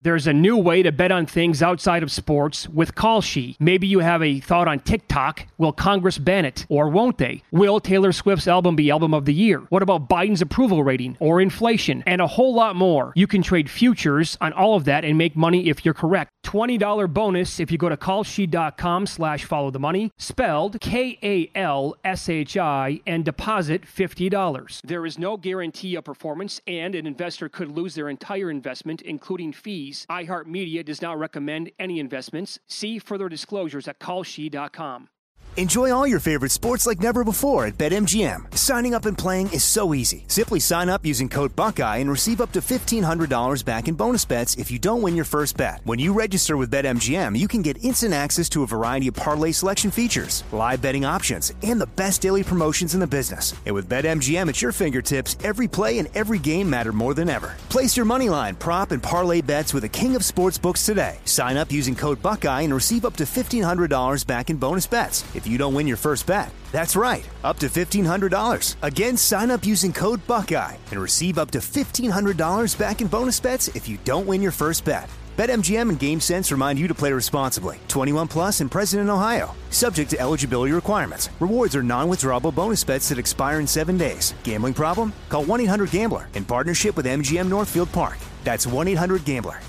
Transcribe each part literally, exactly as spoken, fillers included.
There's a new way to bet on things outside of sports with Kalshi. Maybe you have a thought on TikTok. Will Congress ban it? Or won't they? Will Taylor Swift's album be Album of the Year? What about Biden's approval rating or inflation? And a whole lot more. You can trade futures on all of that and make money if you're correct. twenty dollars bonus if you go to kalshi.com slash follow the money, spelled K A L S H I, and deposit fifty dollars. There is no guarantee of performance, and an investor could lose their entire investment, including fees. iHeartMedia does not recommend any investments. See further disclosures at kalshi dot com. Enjoy all your favorite sports like never before at BetMGM. Signing up and playing is so easy. Simply sign up using code Buckeye and receive up to fifteen hundred dollars back in bonus bets if you don't win your first bet. When you register with BetMGM, you can get instant access to a variety of parlay selection features, live betting options, and the best daily promotions in the business. And with BetMGM at your fingertips, every play and every game matter more than ever. Place your moneyline, prop, and parlay bets with the king of sportsbooks today. Sign up using code Buckeye and receive up to fifteen hundred dollars back in bonus bets if you don't win your first bet. That's right, up to fifteen hundred dollars. Again, sign up using code Buckeye and receive up to fifteen hundred dollars back in bonus bets if you don't win your first bet. BetMGM and GameSense remind you to play responsibly. twenty-one plus and present in Ohio. Subject to eligibility requirements. Rewards are non-withdrawable bonus bets that expire in seven days. Gambling problem? Call one eight hundred gambler in partnership with M G M Northfield Park. That's one eight hundred gambler.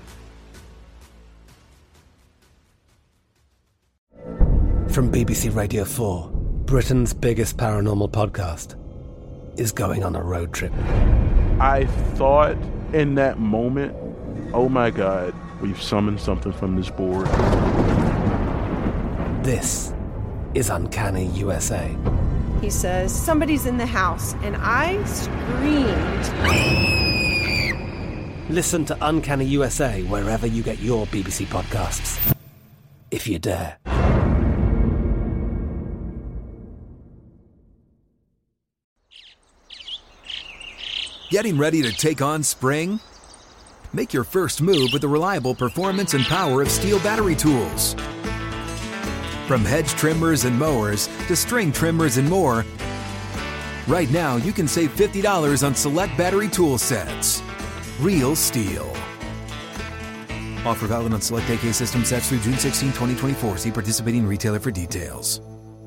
From B B C Radio four, Britain's biggest paranormal podcast is going on a road trip. I thought in that moment, oh my God, we've summoned something from this board. This is Uncanny U S A. He says, somebody's in the house, and I screamed. Listen to Uncanny U S A wherever you get your B B C podcasts, if you dare. Getting ready to take on spring? Make your first move with the reliable performance and power of Steel battery tools. From hedge trimmers and mowers to string trimmers and more, right now you can save fifty dollars on select battery tool sets. Real Steel. Offer valid on select A K system sets through June sixteenth, twenty twenty-four. See participating retailer for details.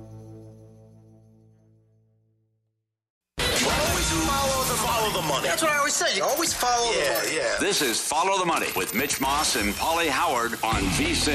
That's what I always say. You always follow yeah, the money. Yeah. This is Follow the Money with Mitch Moss and Paulie Howard on V S I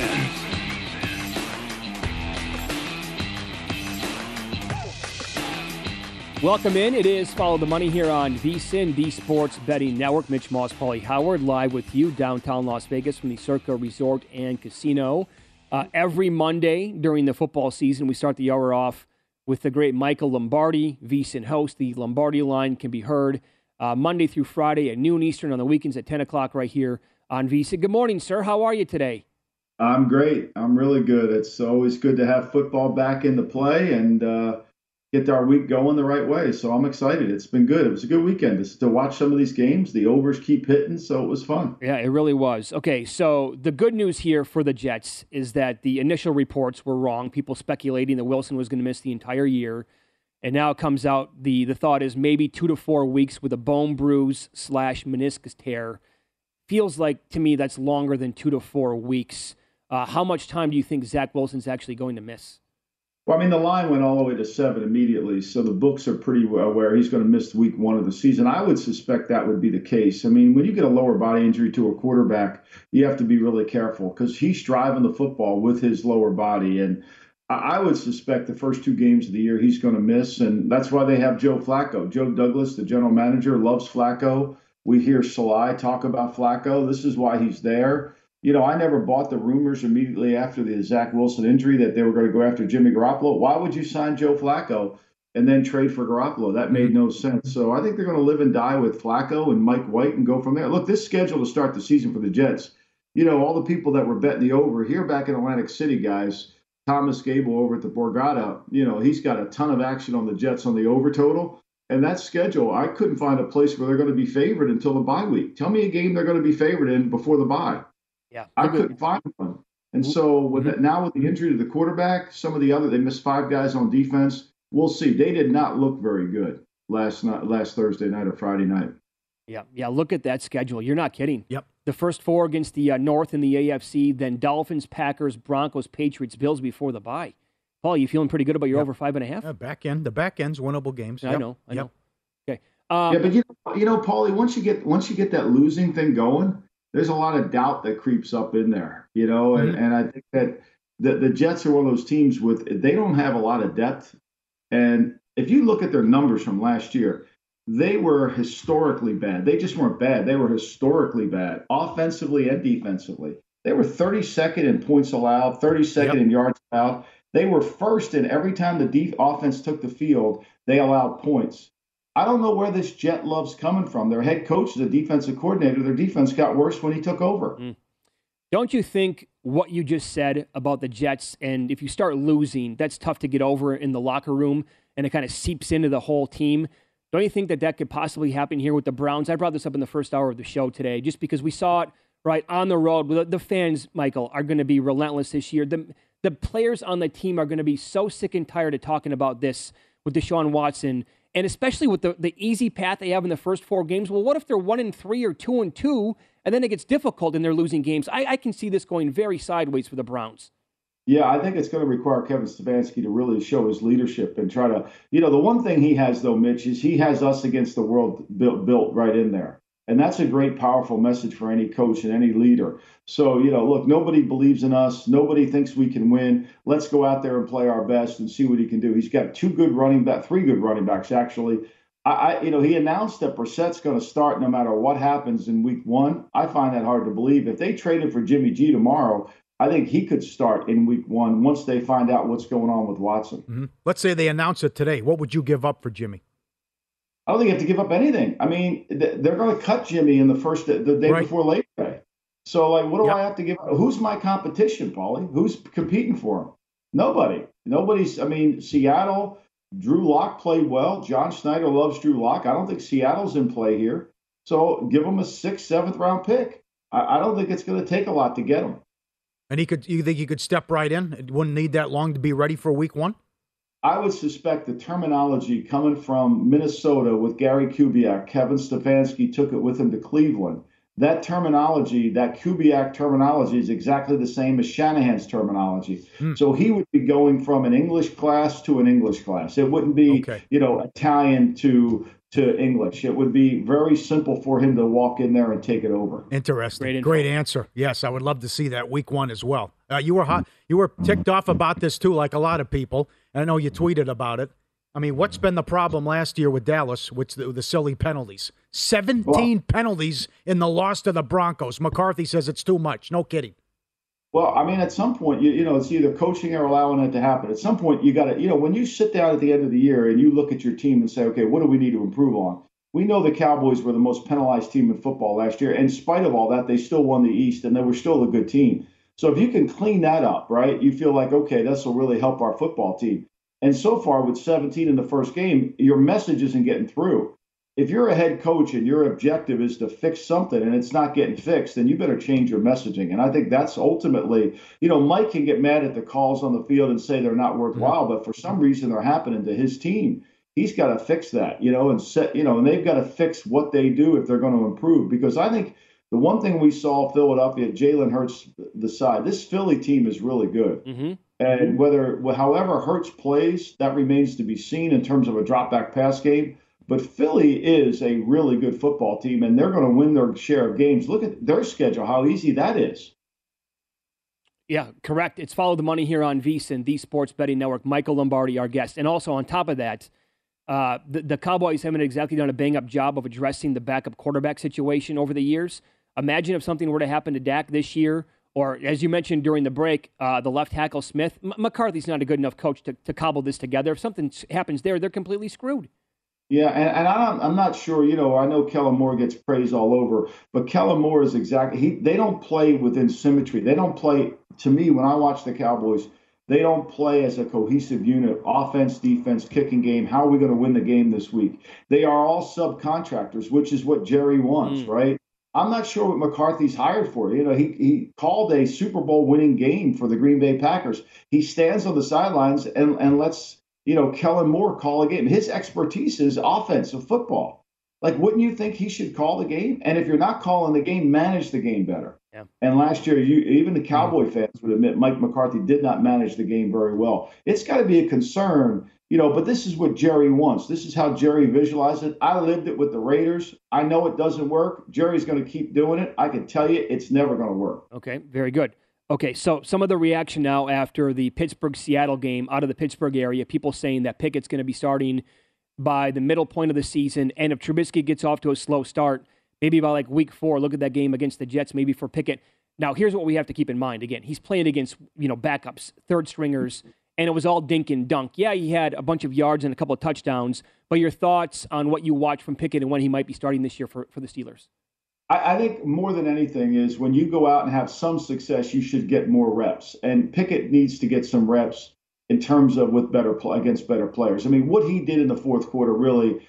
N. Welcome in. It is Follow the Money here on V S I N, the Sports Betting Network. Mitch Moss, Paulie Howard, live with you downtown Las Vegas from the Circa Resort and Casino. Uh, every Monday during the football season, we start the hour off with the great Michael Lombardi, V S I N host. The Lombardi line can be heard Uh, Monday through Friday at noon Eastern, on the weekends at ten o'clock right here on V S I N. Good morning, sir. How are you today? I'm great. I'm really good. It's always good to have football back into play and uh, get our week going the right way. So I'm excited. It's been good. It was a good weekend to, to watch some of these games. The overs keep hitting, so it was fun. Yeah, it really was. Okay, so the good news here for the Jets is that the initial reports were wrong. People speculating that Wilson was going to miss the entire year. And now it comes out, the, the thought is maybe two to four weeks with a bone bruise slash meniscus tear. Feels like, to me, that's longer than two to four weeks. Uh, how much time do you think Zach Wilson's actually going to miss? Well, I mean, the line went all the way to seven immediately, so the books are pretty well aware he's going to miss week one of the season. I would suspect that would be the case. I mean, when you get a lower body injury to a quarterback, you have to be really careful because he's driving the football with his lower body, and I would suspect the first two games of the year he's going to miss, and that's why they have Joe Flacco. Joe Douglas, the general manager, loves Flacco. We hear Saleh talk about Flacco. This is why he's there. You know, I never bought the rumors immediately after the Zach Wilson injury that they were going to go after Jimmy Garoppolo. Why would you sign Joe Flacco and then trade for Garoppolo? That made no sense. So I think they're going to live and die with Flacco and Mike White and go from there. Look, this schedule to start the season for the Jets, you know, all the people that were betting the over here back in Atlantic City, guys, Thomas Gable over at the Borgata, you know, he's got a ton of action on the Jets on the over total. And that schedule, I couldn't find a place where they're going to be favored until the bye week. Tell me a game they're going to be favored in before the bye. Yeah, I couldn't find one. And so with that, now with the injury to the quarterback, some of the other, they missed five guys on defense. We'll see. They did not look very good last night, last Thursday night or Friday night. Yeah, yeah. Look at that schedule. You're not kidding. Yep. The first four against the uh, North in the A F C, then Dolphins, Packers, Broncos, Patriots, Bills before the bye. Paul, you feeling pretty good about your yep. over five and a half? Yeah, back end. The back end's winnable games. I yep. know. I yep. know. Okay. Um, yeah, but you know, you know, Paulie, once you get once you get that losing thing going, there's a lot of doubt that creeps up in there. You know, and, mm-hmm. and I think that the the Jets are one of those teams with they don't have a lot of depth. And if you look at their numbers from last year, they were historically bad. They just weren't bad. They were historically bad, offensively and defensively. They were thirty-second in points allowed, thirty-second yep. in yards allowed. They were first in every time the def- offense took the field, they allowed points. I don't know where this Jet love's coming from. Their head coach is a defensive coordinator. Their defense got worse when he took over. Mm. Don't you think what you just said about the Jets, and if you start losing, that's tough to get over in the locker room, and it kind of seeps into the whole team? Don't you think that that could possibly happen here with the Browns? I brought this up in the first hour of the show today, just because we saw it right on the road. The fans, Michael, are going to be relentless this year. The, the players on the team are going to be so sick and tired of talking about this with Deshaun Watson, and especially with the, the easy path they have in the first four games. Well, what if they're one and three or two and two, and then it gets difficult and they're losing games? I, I can see this going very sideways for the Browns. Yeah, I think it's going to require Kevin Stefanski to really show his leadership and try to, you know, the one thing he has, though, Mitch, is he has us against the world built, built right in there. And that's a great, powerful message for any coach and any leader. So, you know, look, nobody believes in us. Nobody thinks we can win. Let's go out there and play our best and see what he can do. He's got two good running back, three good running backs, actually. I, I you know, he announced that Brissett's going to start no matter what happens in week one. I find that hard to believe. If they traded for Jimmy G tomorrow, I think he could start in week one once they find out what's going on with Watson. Mm-hmm. Let's say they announce it today. What would you give up for Jimmy? I don't think you have to give up anything. I mean, they're going to cut Jimmy in the first the day right. before Labor Day. So, like, what do yep. I have to give up? Who's my competition, Paulie? Who's competing for him? Nobody. Nobody's. I mean, Seattle, Drew Lock played well. John Schneider loves Drew Lock. I don't think Seattle's in play here. So give him a sixth, seventh round pick. I, I don't think it's going to take a lot to get him. And he could. You think he could step right in? It wouldn't need that long to be ready for week one? I would suspect the terminology coming from Minnesota with Gary Kubiak, Kevin Stefanski took it with him to Cleveland. That terminology, that Kubiak terminology is exactly the same as Shanahan's terminology. Hmm. So he would be going from an English class to an English class. It wouldn't be, okay. you know, Italian to to English. It would be very simple for him to walk in there and take it over. Interesting. Great, Great answer. Yes, I would love to see that week one as well. Uh, you were hot. You were ticked off about this too, like a lot of people. And I know you tweeted about it. I mean, what's been the problem last year with Dallas, with the, the silly penalties? seventeen well, penalties in the loss to the Broncos. McCarthy says it's too much. No kidding. Well, I mean, at some point, you, you know, it's either coaching or allowing it to happen. At some point, you got to, you know, when you sit down at the end of the year and you look at your team and say, okay, what do we need to improve on? We know the Cowboys were the most penalized team in football last year. In spite of all that, they still won the East, and they were still a good team. So if you can clean that up, right, you feel like, okay, this will really help our football team. And so far, with seventeen in the first game, your message isn't getting through. If you're a head coach and your objective is to fix something and it's not getting fixed, then you better change your messaging. And I think that's ultimately, you know, Mike can get mad at the calls on the field and say they're not worthwhile, but for some reason they're happening to his team. He's got to fix that, you know, and set, you know, and they've got to fix what they do if they're going to improve. Because I think the one thing we saw Philadelphia, Jalen Hurts, the side, this Philly team is really good. Mm-hmm. And whether, however Hurts plays, that remains to be seen in terms of a drop back pass game. But Philly is a really good football team, and they're going to win their share of games. Look at their schedule, how easy that is. Yeah, correct. It's Follow the Money here on VSiN, the Sports Betting Network. Michael Lombardi, our guest. And also on top of that, uh, the, the Cowboys haven't exactly done a bang-up job of addressing the backup quarterback situation over the years. Imagine if something were to happen to Dak this year, or as you mentioned during the break, uh, the left tackle Smith. M- McCarthy's not a good enough coach to, to cobble this together. If something happens there, they're completely screwed. Yeah, and, and I'm, I'm not sure, you know, I know Kellen Moore gets praise all over, but Kellen Moore is exactly, he, they don't play within symmetry. They don't play, to me, when I watch the Cowboys, they don't play as a cohesive unit, offense, defense, kicking game. How are we going to win the game this week? They are all subcontractors, which is what Jerry wants, mm. right? I'm not sure what McCarthy's hired for. You know, he, he called a Super Bowl winning game for the Green Bay Packers. He stands on the sidelines and, and lets, you know, Kellen Moore call a game. His expertise is offensive football. like, wouldn't you think he should call the game? And if you're not calling the game, manage the game better. Yeah. And last year, you even the Cowboy fans would admit Mike McCarthy did not manage the game very well. It's got to be a concern, you know, but this is what Jerry wants. This is how Jerry visualized it. I lived it with the Raiders. I know it doesn't work. Jerry's going to keep doing it. I can tell you it's never going to work. Okay, very good. Okay, so some of the reaction now after the Pittsburgh-Seattle game out of the Pittsburgh area, people saying that Pickett's going to be starting by the middle point of the season, and if Trubisky gets off to a slow start, maybe by like week four, look at that game against the Jets, maybe for Pickett. Now, here's what we have to keep in mind. Again, he's playing against, you know, backups, third stringers, and it was all dink and dunk. Yeah, he had a bunch of yards and a couple of touchdowns, but your thoughts on what you watch from Pickett and when he might be starting this year for, for the Steelers? I, I think more than anything is when you go out and have some success, you should get more reps. And Pickett needs to get some reps in terms of with better play against better players. I mean, what he did in the fourth quarter really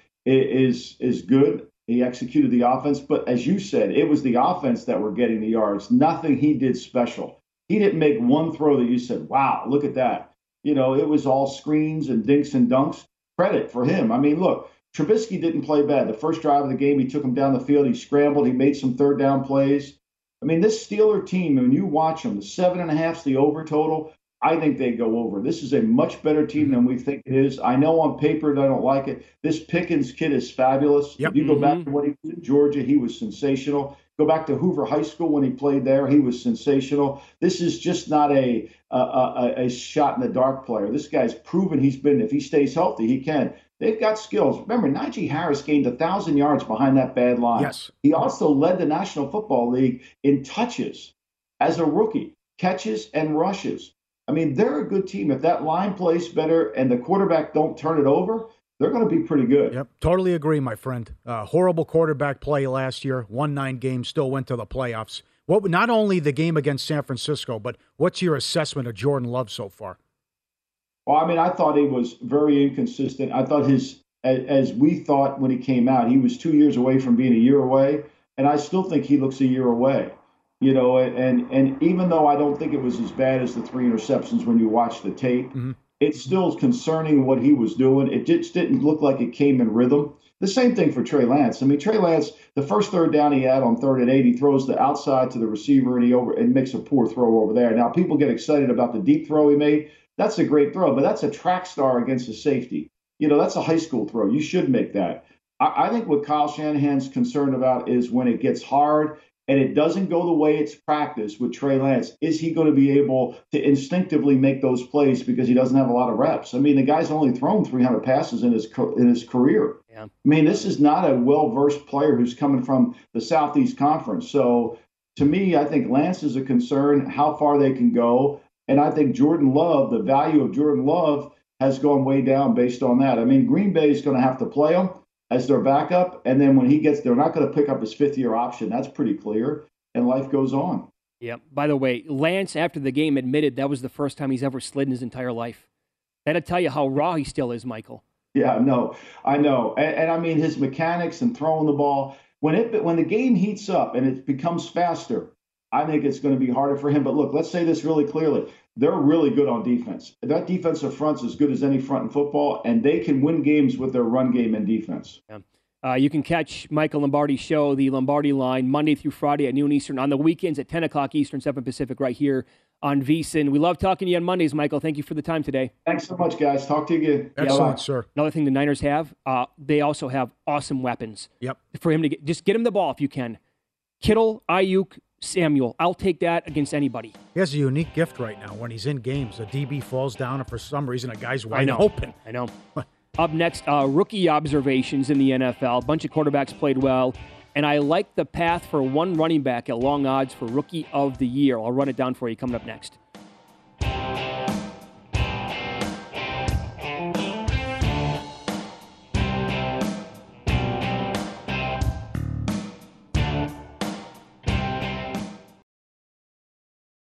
is is good. He executed the offense, but as you said, it was the offense that were getting the yards. Nothing he did special. He didn't make one throw that you said, wow, look at that. You know, it was all screens and dinks and dunks. Credit for him. I mean, look, Trubisky didn't play bad. The first drive of the game, he took him down the field. He scrambled. He made some third down plays. I mean, this Steeler team, when you watch them, the seven and a half's the over total. I think they go over. This is a much better team than we think it is. I know on paper I don't like it. This Pickens kid is fabulous. Yep. If you go Mm-hmm. back to when he was in Georgia, he was sensational. Go back to Hoover High School when he played there, he was sensational. This is just not a a, a, a shot in the dark player. This guy's proven he's been, if he stays healthy, he can. They've got skills. Remember, Najee Harris gained one thousand yards behind that bad line. Yes. He also led the National Football League in touches as a rookie, catches and rushes. I mean, they're a good team. If that line plays better and the quarterback don't turn it over, they're going to be pretty good. Yep, totally agree, my friend. Uh, horrible quarterback play last year. Won nine games, still went to the playoffs. What? Not only the game against San Francisco, but what's your assessment of Jordan Love so far? Well, I mean, I thought he was very inconsistent. I thought his, as, as we thought when he came out, he was two years away from being a year away, and I still think he looks a year away. You know, and and even though I don't think it was as bad as the three interceptions when you watch the tape, mm-hmm. it's still concerning what he was doing. It just didn't look like it came in rhythm. The same thing for Trey Lance. I mean, Trey Lance, the first third down he had on third and eight, he throws the outside to the receiver and he over and makes a poor throw over there. Now, people get excited about the deep throw he made. That's a great throw, but that's a track star against a safety. You know, that's a high school throw. You should make that. I, I think what Kyle Shanahan's concerned about is when it gets hard and it doesn't go the way it's practiced with Trey Lance, is he going to be able to instinctively make those plays because he doesn't have a lot of reps? I mean, the guy's only thrown three hundred passes in his in his career. Yeah. I mean, this is not a well-versed player who's coming from the Southeast Conference. So to me, I think Lance is a concern, how far they can go. And I think Jordan Love, the value of Jordan Love has gone way down based on that. I mean, Green Bay is going to have to play him as their backup, and then when he gets, they're not going to pick up his fifth-year option. That's pretty clear, and life goes on. Yeah. By the way, Lance, after the game, admitted that was the first time he's ever slid in his entire life. That'll tell you how raw he still is, Michael. Yeah, no, I know, and, and I mean his mechanics and throwing the ball. When it when the game heats up and it becomes faster, I think it's going to be harder for him. But look, let's say this really clearly. They're really good on defense. That defensive front's as good as any front in football, and they can win games with their run game and defense. Yeah. Uh, you can catch Michael Lombardi's show, The Lombardi Line, Monday through Friday at noon Eastern, on the weekends at ten o'clock Eastern, seven Pacific, right here on VSiN. We love talking to you on Mondays, Michael. Thank you for the time today. Thanks so much, guys. Talk to you again. Excellent, yeah, sir. Another thing the Niners have, uh, they also have awesome weapons. Yep. For him to get, just get him the ball if you can. Kittle, Ayuk, Samuel. I'll take that against anybody. He has a unique gift right now. When he's in games, a D B falls down, and for some reason, a guy's wide I know. open. I know. Up next, uh, rookie observations in the N F L. A bunch of quarterbacks played well, and I like the path for one running back at long odds for Rookie of the Year. I'll run it down for you coming up next.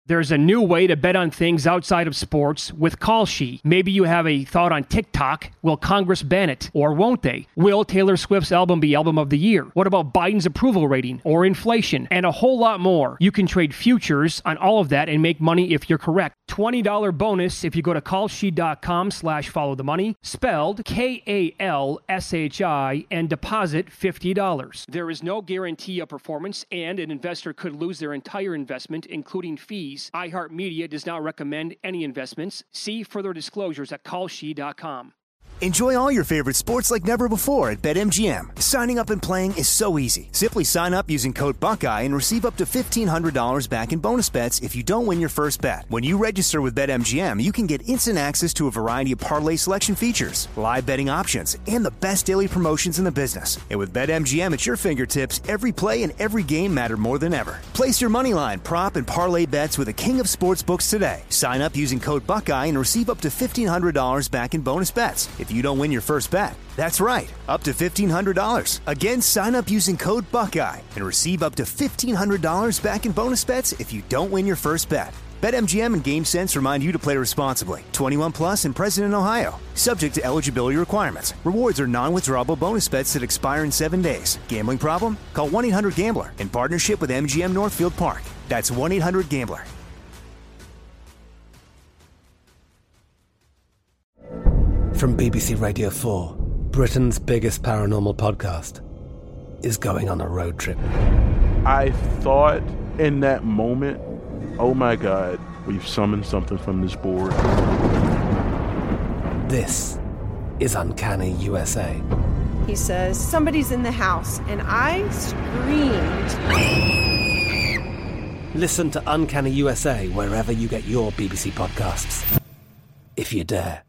There's a new way to bet on things outside of sports with Kalshi. Maybe you have a thought on TikTok. Will Congress ban it? Or won't they? Will Taylor Swift's album be album of the year? What about Biden's approval rating or inflation? And a whole lot more. You can trade futures on all of that and make money if you're correct. twenty dollars bonus if you go to kalshi.com slash follow the money, spelled K A L S H I, and deposit fifty dollars. There is no guarantee of performance, and an investor could lose their entire investment, including fees. iHeartMedia does not recommend any investments. See further disclosures at kalshi dot com. Enjoy all your favorite sports like never before at BetMGM. Signing up and playing is so easy. Simply sign up using code Buckeye and receive up to fifteen hundred dollars back in bonus bets if you don't win your first bet. When you register with BetMGM, you can get instant access to a variety of parlay selection features, live betting options, and the best daily promotions in the business. And with BetMGM at your fingertips, every play and every game matter more than ever. Place your moneyline, prop, and parlay bets with the king of sportsbooks today. Sign up using code Buckeye and receive up to fifteen hundred dollars back in bonus bets if you don't win your first bet. That's right, up to fifteen hundred dollars. Again, sign up using code Buckeye and receive up to fifteen hundred dollars back in bonus bets if you don't win your first bet. BetMGM and GameSense remind you to play responsibly. twenty-one plus and present in Ohio. Subject to eligibility requirements. Rewards are non-withdrawable bonus bets that expire in seven days. Gambling problem? Call one eight hundred gambler in partnership with M G M Northfield Park. That's one eight hundred gambler. From B B C Radio four, Britain's biggest paranormal podcast is going on a road trip. I thought in that moment, oh my God, we've summoned something from this board. This is Uncanny U S A. He says, somebody's in the house, and I screamed. Listen to Uncanny U S A wherever you get your B B C podcasts, if you dare.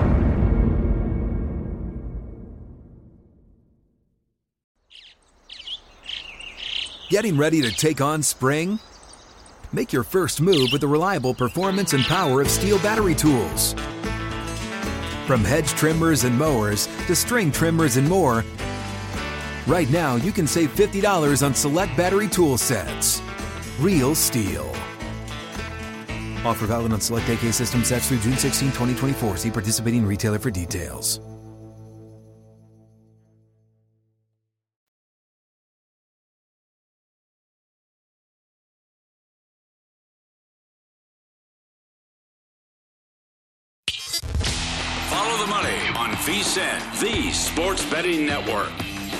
Getting ready to take on spring? Make your first move with the reliable performance and power of Steel battery tools. From hedge trimmers and mowers to string trimmers and more, right now you can save fifty dollars on select battery tool sets. Real Steel. Offer valid on select A K system sets through June sixteenth, twenty twenty-four. See participating retailer for details. Follow the money on V S I N, the Sports Betting Network.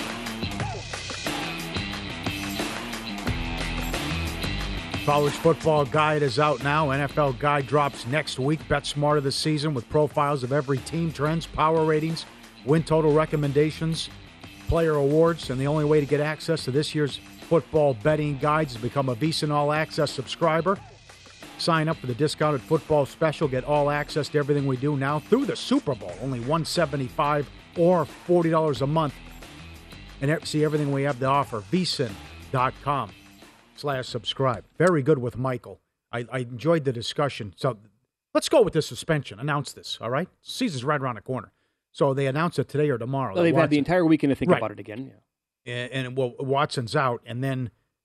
College Football Guide is out now. N F L Guide drops next week. Bet smarter this season with profiles of every team, trends, power ratings, win total recommendations, player awards. And the only way to get access to this year's football betting guides is to become a VSiN All Access subscriber. Sign up for the discounted football special. Get all access to everything we do now through the Super Bowl. Only one hundred seventy-five dollars or forty dollars a month. And see everything we have to offer. VSiN.com slash subscribe. Very good with Michael. I, I enjoyed the discussion. So let's go with the suspension. Announce this, all right? Season's right around the corner. So they announce it today or tomorrow. Well, they've Watson, had the entire weekend to think right. about it again. Yeah. And, and well, Watson's out, and then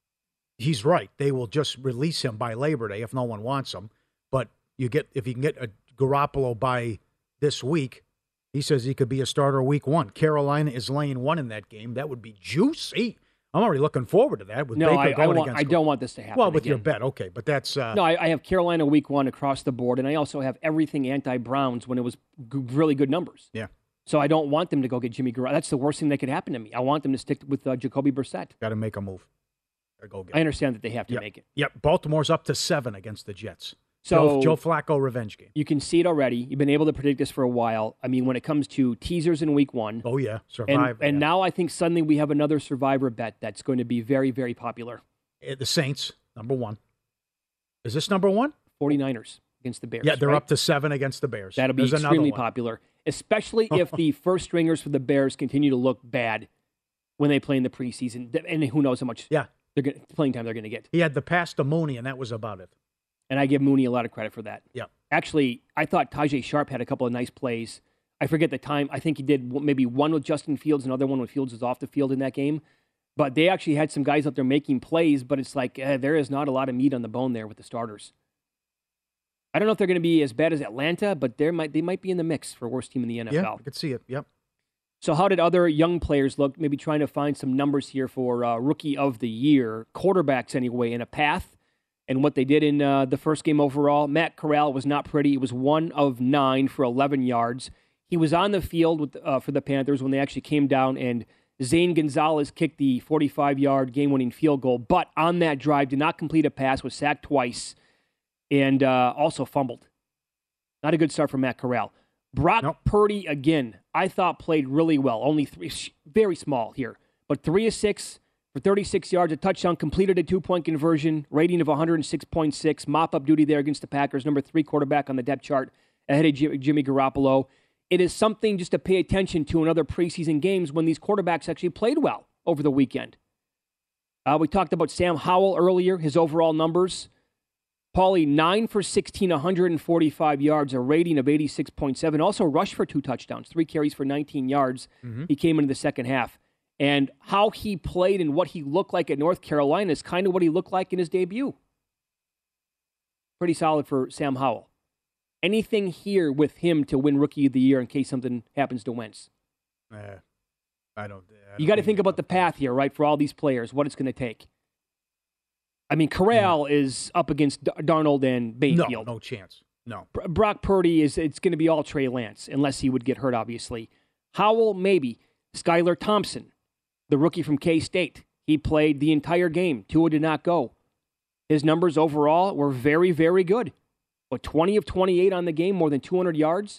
he's right. They will just release him by Labor Day if no one wants him. But you get if you can get a Garoppolo by this week, he says he could be a starter week one. Carolina is laying one in that game. That would be juicy. I'm already looking forward to that. With No, Baker I, going I, want, against I don't want this to happen. Well, with again. your bet, okay, but that's uh, no. I, I have Carolina week one across the board, and I also have everything anti-Browns when it was g- really good numbers. Yeah. So I don't want them to go get Jimmy Garoppolo. That's the worst thing that could happen to me. I want them to stick with uh, Jacoby Brissett. Got to make a move. Gotta go get I understand that they have to yep. make it. Yep. Baltimore's up to seven against the Jets. So Joe, Joe Flacco revenge game. You can see it already. You've been able to predict this for a while. I mean, when it comes to teasers in week one. Oh, yeah. Survivor. And, and yeah. now I think suddenly we have another Survivor bet that's going to be very, very popular. The Saints, number one. Is this number one? 49ers against the Bears. Yeah, they're right? up to seven against the Bears. That'll be There's extremely popular, especially if the first stringers for the Bears continue to look bad when they play in the preseason. And who knows how much yeah. they're gonna, playing time they're going to get. He had the pass to Mooney, and that was about it. And I give Mooney a lot of credit for that. Yeah. Actually, I thought Tajay Sharp had a couple of nice plays. I forget the time. I think he did maybe one with Justin Fields, another one when Fields was off the field in that game. But they actually had some guys out there making plays, but it's like eh, there is not a lot of meat on the bone there with the starters. I don't know if they're going to be as bad as Atlanta, but they might they might be in the mix for worst team in the N F L. Yeah, I could see it. Yep. So how did other young players look? Maybe trying to find some numbers here for uh, Rookie of the Year. Quarterbacks, anyway, in a path. And what they did in uh, the first game overall, Matt Corral was not pretty. It was one of nine for eleven yards. He was on the field with uh, for the Panthers when they actually came down, and Zane Gonzalez kicked the forty-five-yard game-winning field goal. But on that drive, did not complete a pass, was sacked twice, and uh, also fumbled. Not a good start for Matt Corral. Brock nope. Purdy, again, I thought played really well. Only three, very small here. But three of six for thirty-six yards, a touchdown, completed a two-point conversion, rating of one hundred six point six, mop-up duty there against the Packers, number three quarterback on the depth chart, ahead of Jimmy Garoppolo. It is something just to pay attention to in other preseason games when these quarterbacks actually played well over the weekend. Uh, we talked about Sam Howell earlier, his overall numbers. Paulie, nine for sixteen, one hundred forty-five yards, a rating of eighty-six point seven. Also rushed for two touchdowns, three carries for nineteen yards. Mm-hmm. He came into the second half. And how he played and what he looked like at North Carolina is kind of what he looked like in his debut. Pretty solid for Sam Howell. Anything here with him to win Rookie of the Year in case something happens to Wentz? Uh, I don't. I don't you got to think about the path here, right, for all these players, what it's going to take. I mean, Corral yeah. is up against Darnold and Bayfield. No, no chance. No. Brock Purdy, is it's going to be all Trey Lance, unless he would get hurt, obviously. Howell, maybe. Skylar Thompson, the rookie from K-State. He played the entire game. Tua did not go. His numbers overall were very, very good. But twenty of twenty-eight on the game, more than two hundred yards,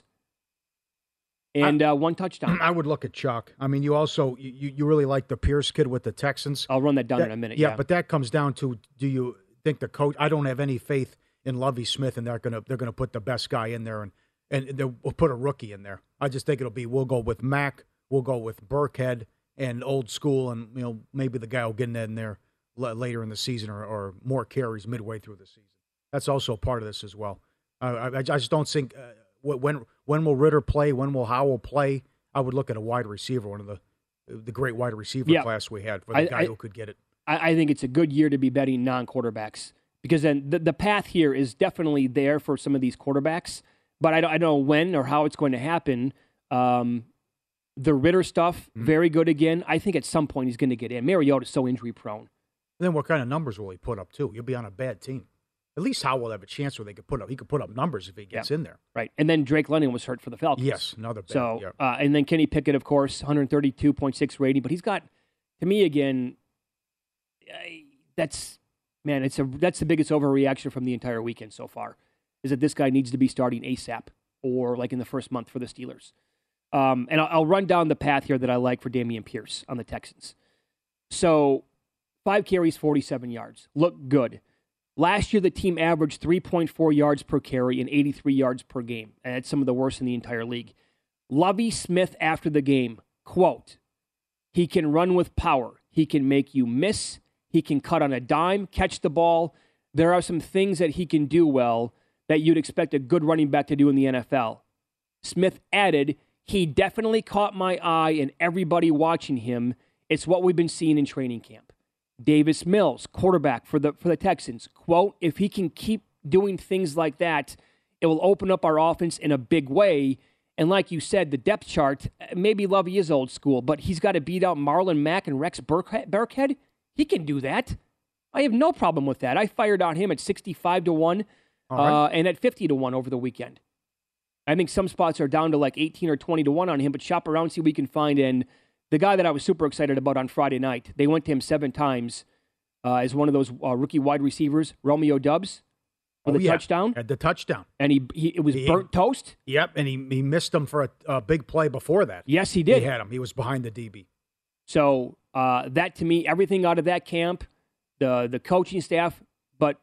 and I, uh, one touchdown. I would look at Chuck. I mean, you also, you, you really like the Pierce kid with the Texans. I'll run that down that, in a minute. Yeah, yeah, but that comes down to, do you think the coach, I don't have any faith in Lovie Smith, and they're going to they're gonna put the best guy in there, and, and they'll put a rookie in there. I just think it'll be, we'll go with Mack, we'll go with Burkhead, and old school, and you know maybe the guy will get in there later in the season or, or more carries midway through the season. That's also part of this as well. Uh, I, I just don't think uh, when when will Ritter play? When will Howell play? I would look at a wide receiver, one of the the great wide receiver yeah. class we had for the I, guy I, who could get it. I, I think it's a good year to be betting non-quarterbacks because then the, the path here is definitely there for some of these quarterbacks, but I don't, I don't know when or how it's going to happen. Um, the Ritter stuff, mm-hmm. very good again. I think at some point he's going to get in. Mariota's so injury prone. Then what kind of numbers will he put up too? You'll be on a bad team. At least Howell will have a chance where they could put up. He could put up numbers if he gets yeah. in there. Right, and then Drake London was hurt for the Falcons. Yes, another bad. So, yeah. uh, and then Kenny Pickett, of course, one thirty-two point six rating. But he's got, to me again, uh, that's man, it's a that's the biggest overreaction from the entire weekend so far. Is that this guy needs to be starting ASAP or like in the first month for the Steelers. Um, and I'll, I'll run down the path here that I like for Dameon Pierce on the Texans. So, five carries, forty-seven yards. Look good. Last year, the team averaged three point four yards per carry and eighty-three yards per game. And that's some of the worst in the entire league. Lovie Smith after the game, quote, he can run with power. He can make you miss. He can cut on a dime, catch the ball. There are some things that he can do well that you'd expect a good running back to do in the N F L. Smith added, he definitely caught my eye and everybody watching him. It's what we've been seeing in training camp. Davis Mills, quarterback for the for the Texans, quote, if he can keep doing things like that, it will open up our offense in a big way. And like you said, the depth chart, maybe Lovie is old school, but he's got to beat out Marlon Mack and Rex Burkhead. He can do that. I have no problem with that. I fired on him at sixty-five to one right. uh, and at fifty to one over the weekend. I think some spots are down to like eighteen or twenty to one on him, but shop around, see what we can find. And the guy that I was super excited about on Friday night, they went to him seven times uh, as one of those uh, rookie wide receivers, Romeo Doubs, for oh, the yeah. touchdown. At the touchdown. And he, he it was he, burnt toast. Yep, and he, he missed him for a, a big play before that. Yes, he did. He had him. He was behind the D B. So uh, that, to me, everything out of that camp, the the coaching staff, but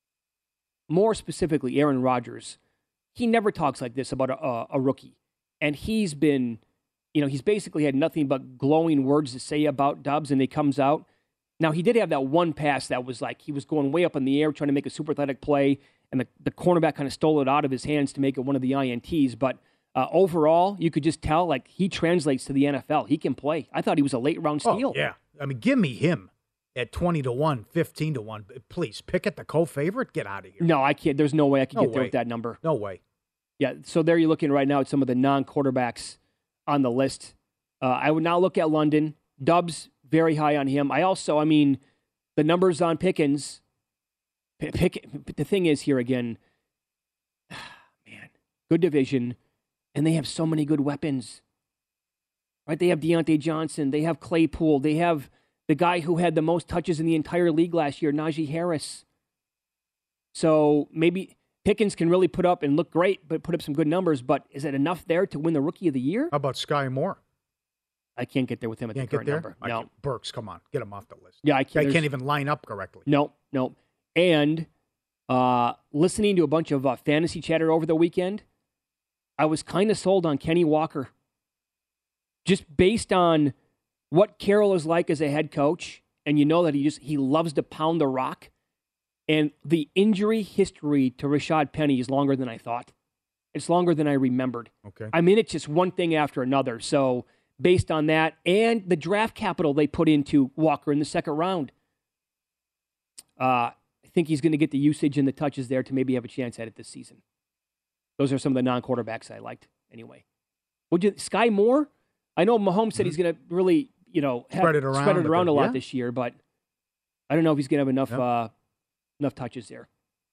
more specifically, Aaron Rodgers, he never talks like this about a, a, a rookie. And he's been... You know, he's basically had nothing but glowing words to say about Doubs, and he comes out. Now, he did have that one pass that was like he was going way up in the air trying to make a super athletic play, and the, the cornerback kind of stole it out of his hands to make it one of the I N Ts. But uh, overall, you could just tell, like, he translates to the N F L. He can play. I thought he was a late-round steal. Oh, yeah. I mean, give me him. at twenty to one, fifteen to one. Please, Pickett, the co-favorite? Get out of here. No, I can't. There's no way I can No get there way. with that number. No way. Yeah, so there you're looking right now at some of the non-quarterbacks on the list. Uh, I would now look at London. Dubs, very high on him. I also, I mean, the numbers on Pickens. P- Pick, the thing is here again, man, good division, and they have so many good weapons. Right? They have Deontay Johnson. They have Claypool. They have the guy who had the most touches in the entire league last year, Najee Harris. So maybe Pickens can really put up and look great, but put up some good numbers. But is it enough there to win the Rookie of the Year? How about Sky Moore? I can't get there with him at Can't the get current there? number. I No. can't- Burks, come on. Get him off the list. Yeah, I can't. I there's- can't even line up correctly. No, no. And uh, listening to a bunch of uh, fantasy chatter over the weekend, I was kind of sold on Kenny Walker. Just based on what Carroll is like as a head coach, and you know that he just he loves to pound the rock, and the injury history to Rashad Penny is longer than I thought. It's longer than I remembered. Okay. I mean, it's just one thing after another. So based on that and the draft capital they put into Walker in the second round, uh, I think he's going to get the usage and the touches there to maybe have a chance at it this season. Those are some of the non-quarterbacks I liked anyway. Would you Sky Moore? I know Mahomes said he's going to really, you know, have, Spread it around spread it a around bit, a lot yeah. this year, but I don't know if he's going to have enough Yep. uh, enough touches there.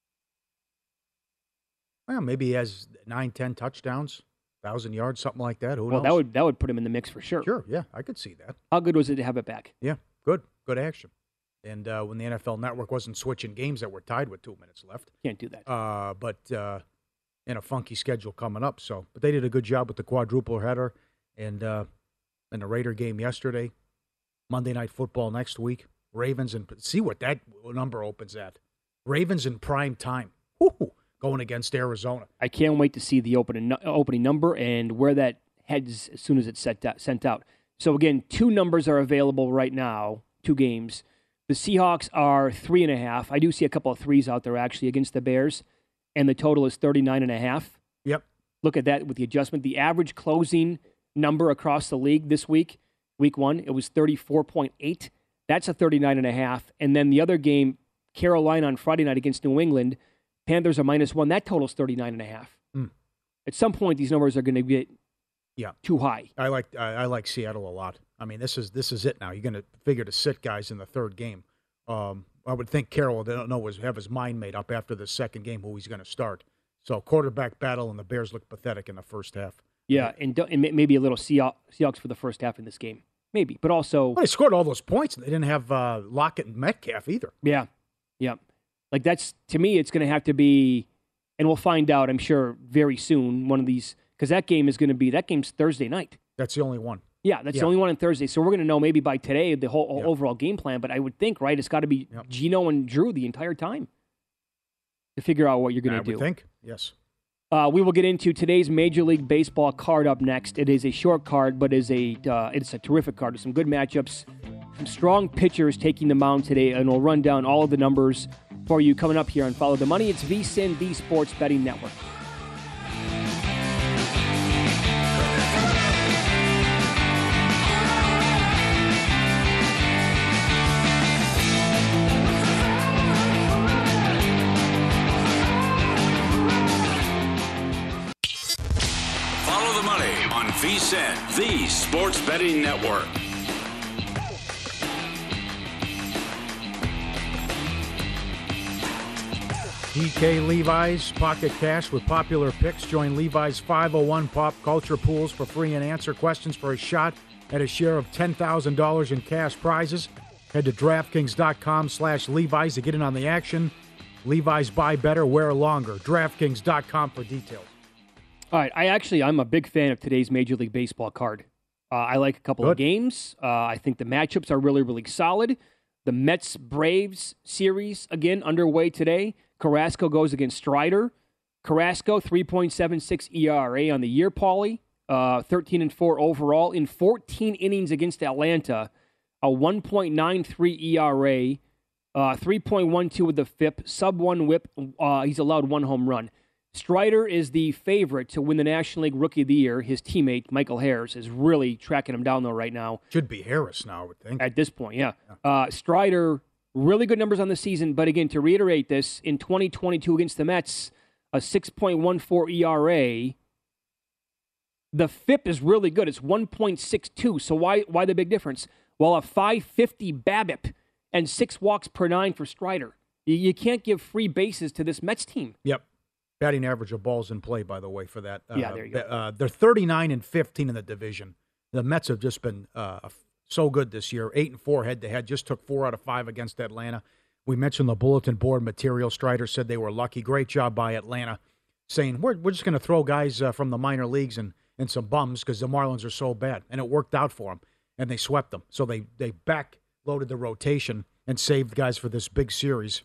Well, maybe he has nine, ten touchdowns, one thousand yards, something like that. Who Well, knows? that would that would put him in the mix for sure. Sure, yeah, I could see that. How good was it to have it back? Yeah, good. Good action. And uh, when the N F L Network wasn't switching games that were tied with two minutes left. Can't do that. Uh, but uh, in a funky schedule coming up. So, but they did a good job with the quadruple header. And uh, in the Raider game yesterday, Monday Night Football next week, Ravens, and see what that number opens at. Ravens in prime time. Woo-hoo, going against Arizona. I can't wait to see the opening opening number and where that heads as soon as it's set out, sent out. So again, two numbers are available right now, two games. The Seahawks are three and a half. I do see a couple of threes out there actually against the Bears, and the total is thirty-nine and a half. Yep. Look at that with the adjustment. The average closing number across the league this week, week one, it was thirty-four point eight. That's a thirty-nine and a half. And then the other game, Carolina on Friday night against New England, Panthers are minus one. That total's thirty-nine and a half. Mm. At some point, these numbers are going to get Yeah. too high. I like I, I like Seattle a lot. I mean, this is this is it now. You're going to figure to sit guys in the third game. Um, I would think Carroll, they don't know, was have his mind made up after the second game who he's going to start. So quarterback battle, and the Bears look pathetic in the first half. Yeah, and, and maybe a little Seahawks, Seahawks for the first half in this game. Maybe, but also... Well, they scored all those points, and they didn't have uh, Lockett and Metcalf either. Yeah, yeah. Like that's, to me, it's going to have to be, and we'll find out, I'm sure, very soon, one of these, because that game is going to be, that game's Thursday night. That's the only one. Yeah, that's Yeah. the only one on Thursday. So we're going to know maybe by today the whole Yep. overall game plan, but I would think, right, it's got to be Yep. Geno and Drew the entire time to figure out what you're going I to do. would think, yes. Uh, we will get into today's Major League Baseball card up next. It is a short card, but is a uh, it's a terrific card with some good matchups, some strong pitchers taking the mound today, and we'll run down all of the numbers for you coming up here on Follow the Money. It's V S I N, the Sports Betting Network. Follow the money on V S I N, the Sports Betting Network. D K Levi's Pocket Cash with popular picks. Join Levi's five oh one Pop Culture Pools for free and answer questions for a shot at a share of ten thousand dollars in cash prizes. Head to DraftKings.com slash Levi's to get in on the action. Levi's buy better, wear longer. DraftKings dot com for details. All right, I actually, I'm a big fan of today's Major League Baseball card. Uh, I like a couple Good. of games. Uh, I think the matchups are really, really solid. The Mets-Braves series, again, underway today. Carrasco goes against Strider. Carrasco, three point seven six E R A on the year, Paulie. Uh, thirteen and four overall. In fourteen innings against Atlanta, a one point nine three E R A, uh, three point one two with the F I P, sub one whip. Uh, he's allowed one home run. Strider is the favorite to win the National League Rookie of the Year. His teammate, Michael Harris, is really tracking him down, though, right now. Should be Harris now, I would think. At this point, yeah. yeah. Uh, Strider, really good numbers on the season. But again, to reiterate this, in twenty twenty-two against the Mets, a six point one four E R A. The F I P is really good. It's one point six two. So why why the big difference? Well, a five fifty BABIP and six walks per nine for Strider. You, you can't give free bases to this Mets team. Yep. Batting average of balls in play, by the way, for that. Uh, yeah, there you go. Uh, they're thirty-nine and fifteen in the division. The Mets have just been uh, so good this year. Eight and four head to head. Just took four out of five against Atlanta. We mentioned the bulletin board material. Strider said they were lucky. Great job by Atlanta, saying we're we're just going to throw guys uh, from the minor leagues and and some bums because the Marlins are so bad, and it worked out for them, and they swept them. So they they back loaded the rotation and saved guys for this big series.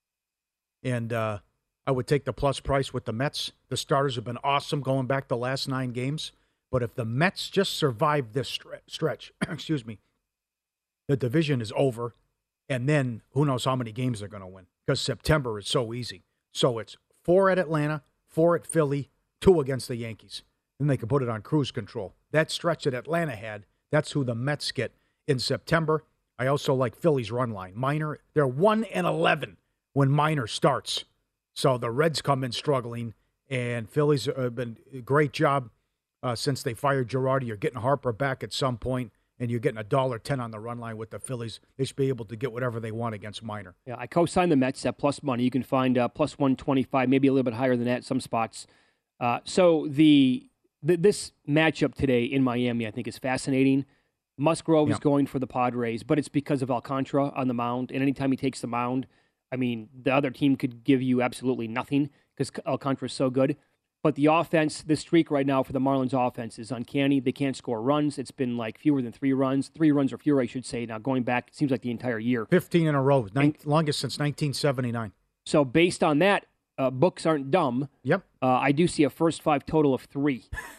And uh, I would take the plus price with the Mets. The starters have been awesome going back the last nine games. But if the Mets just survive this stre- stretch, excuse me, the division is over. And then who knows how many games they're going to win because September is so easy. So it's four at Atlanta, four at Philly, two against the Yankees. Then they can put it on cruise control. That stretch that Atlanta had, that's who the Mets get in September. I also like Philly's run line. Minor, they're one and eleven when Minor starts. So the Reds come in struggling, and Philly's have been a great job uh, since they fired Girardi. You're getting Harper back at some point, and you're getting a dollar ten on the run line with the Phillies. They should be able to get whatever they want against Minor. Yeah, I co-signed the Mets at plus money. You can find uh, plus one twenty-five, maybe a little bit higher than that in some spots. Uh, so the, the this matchup today in Miami, I think, is fascinating. Musgrove yeah. is going for the Padres, but it's because of Alcantara on the mound, and anytime he takes the mound, I mean, the other team could give you absolutely nothing because Alcantara is so good. But the offense, the streak right now for the Marlins offense is uncanny. They can't score runs. It's been like fewer than three runs. Three runs or fewer, I should say. Now, going back, it seems like the entire year. fifteen in a row, nine, longest since nineteen seventy-nine. So based on that, uh, books aren't dumb. Yep. Uh, I do see a first five total of three,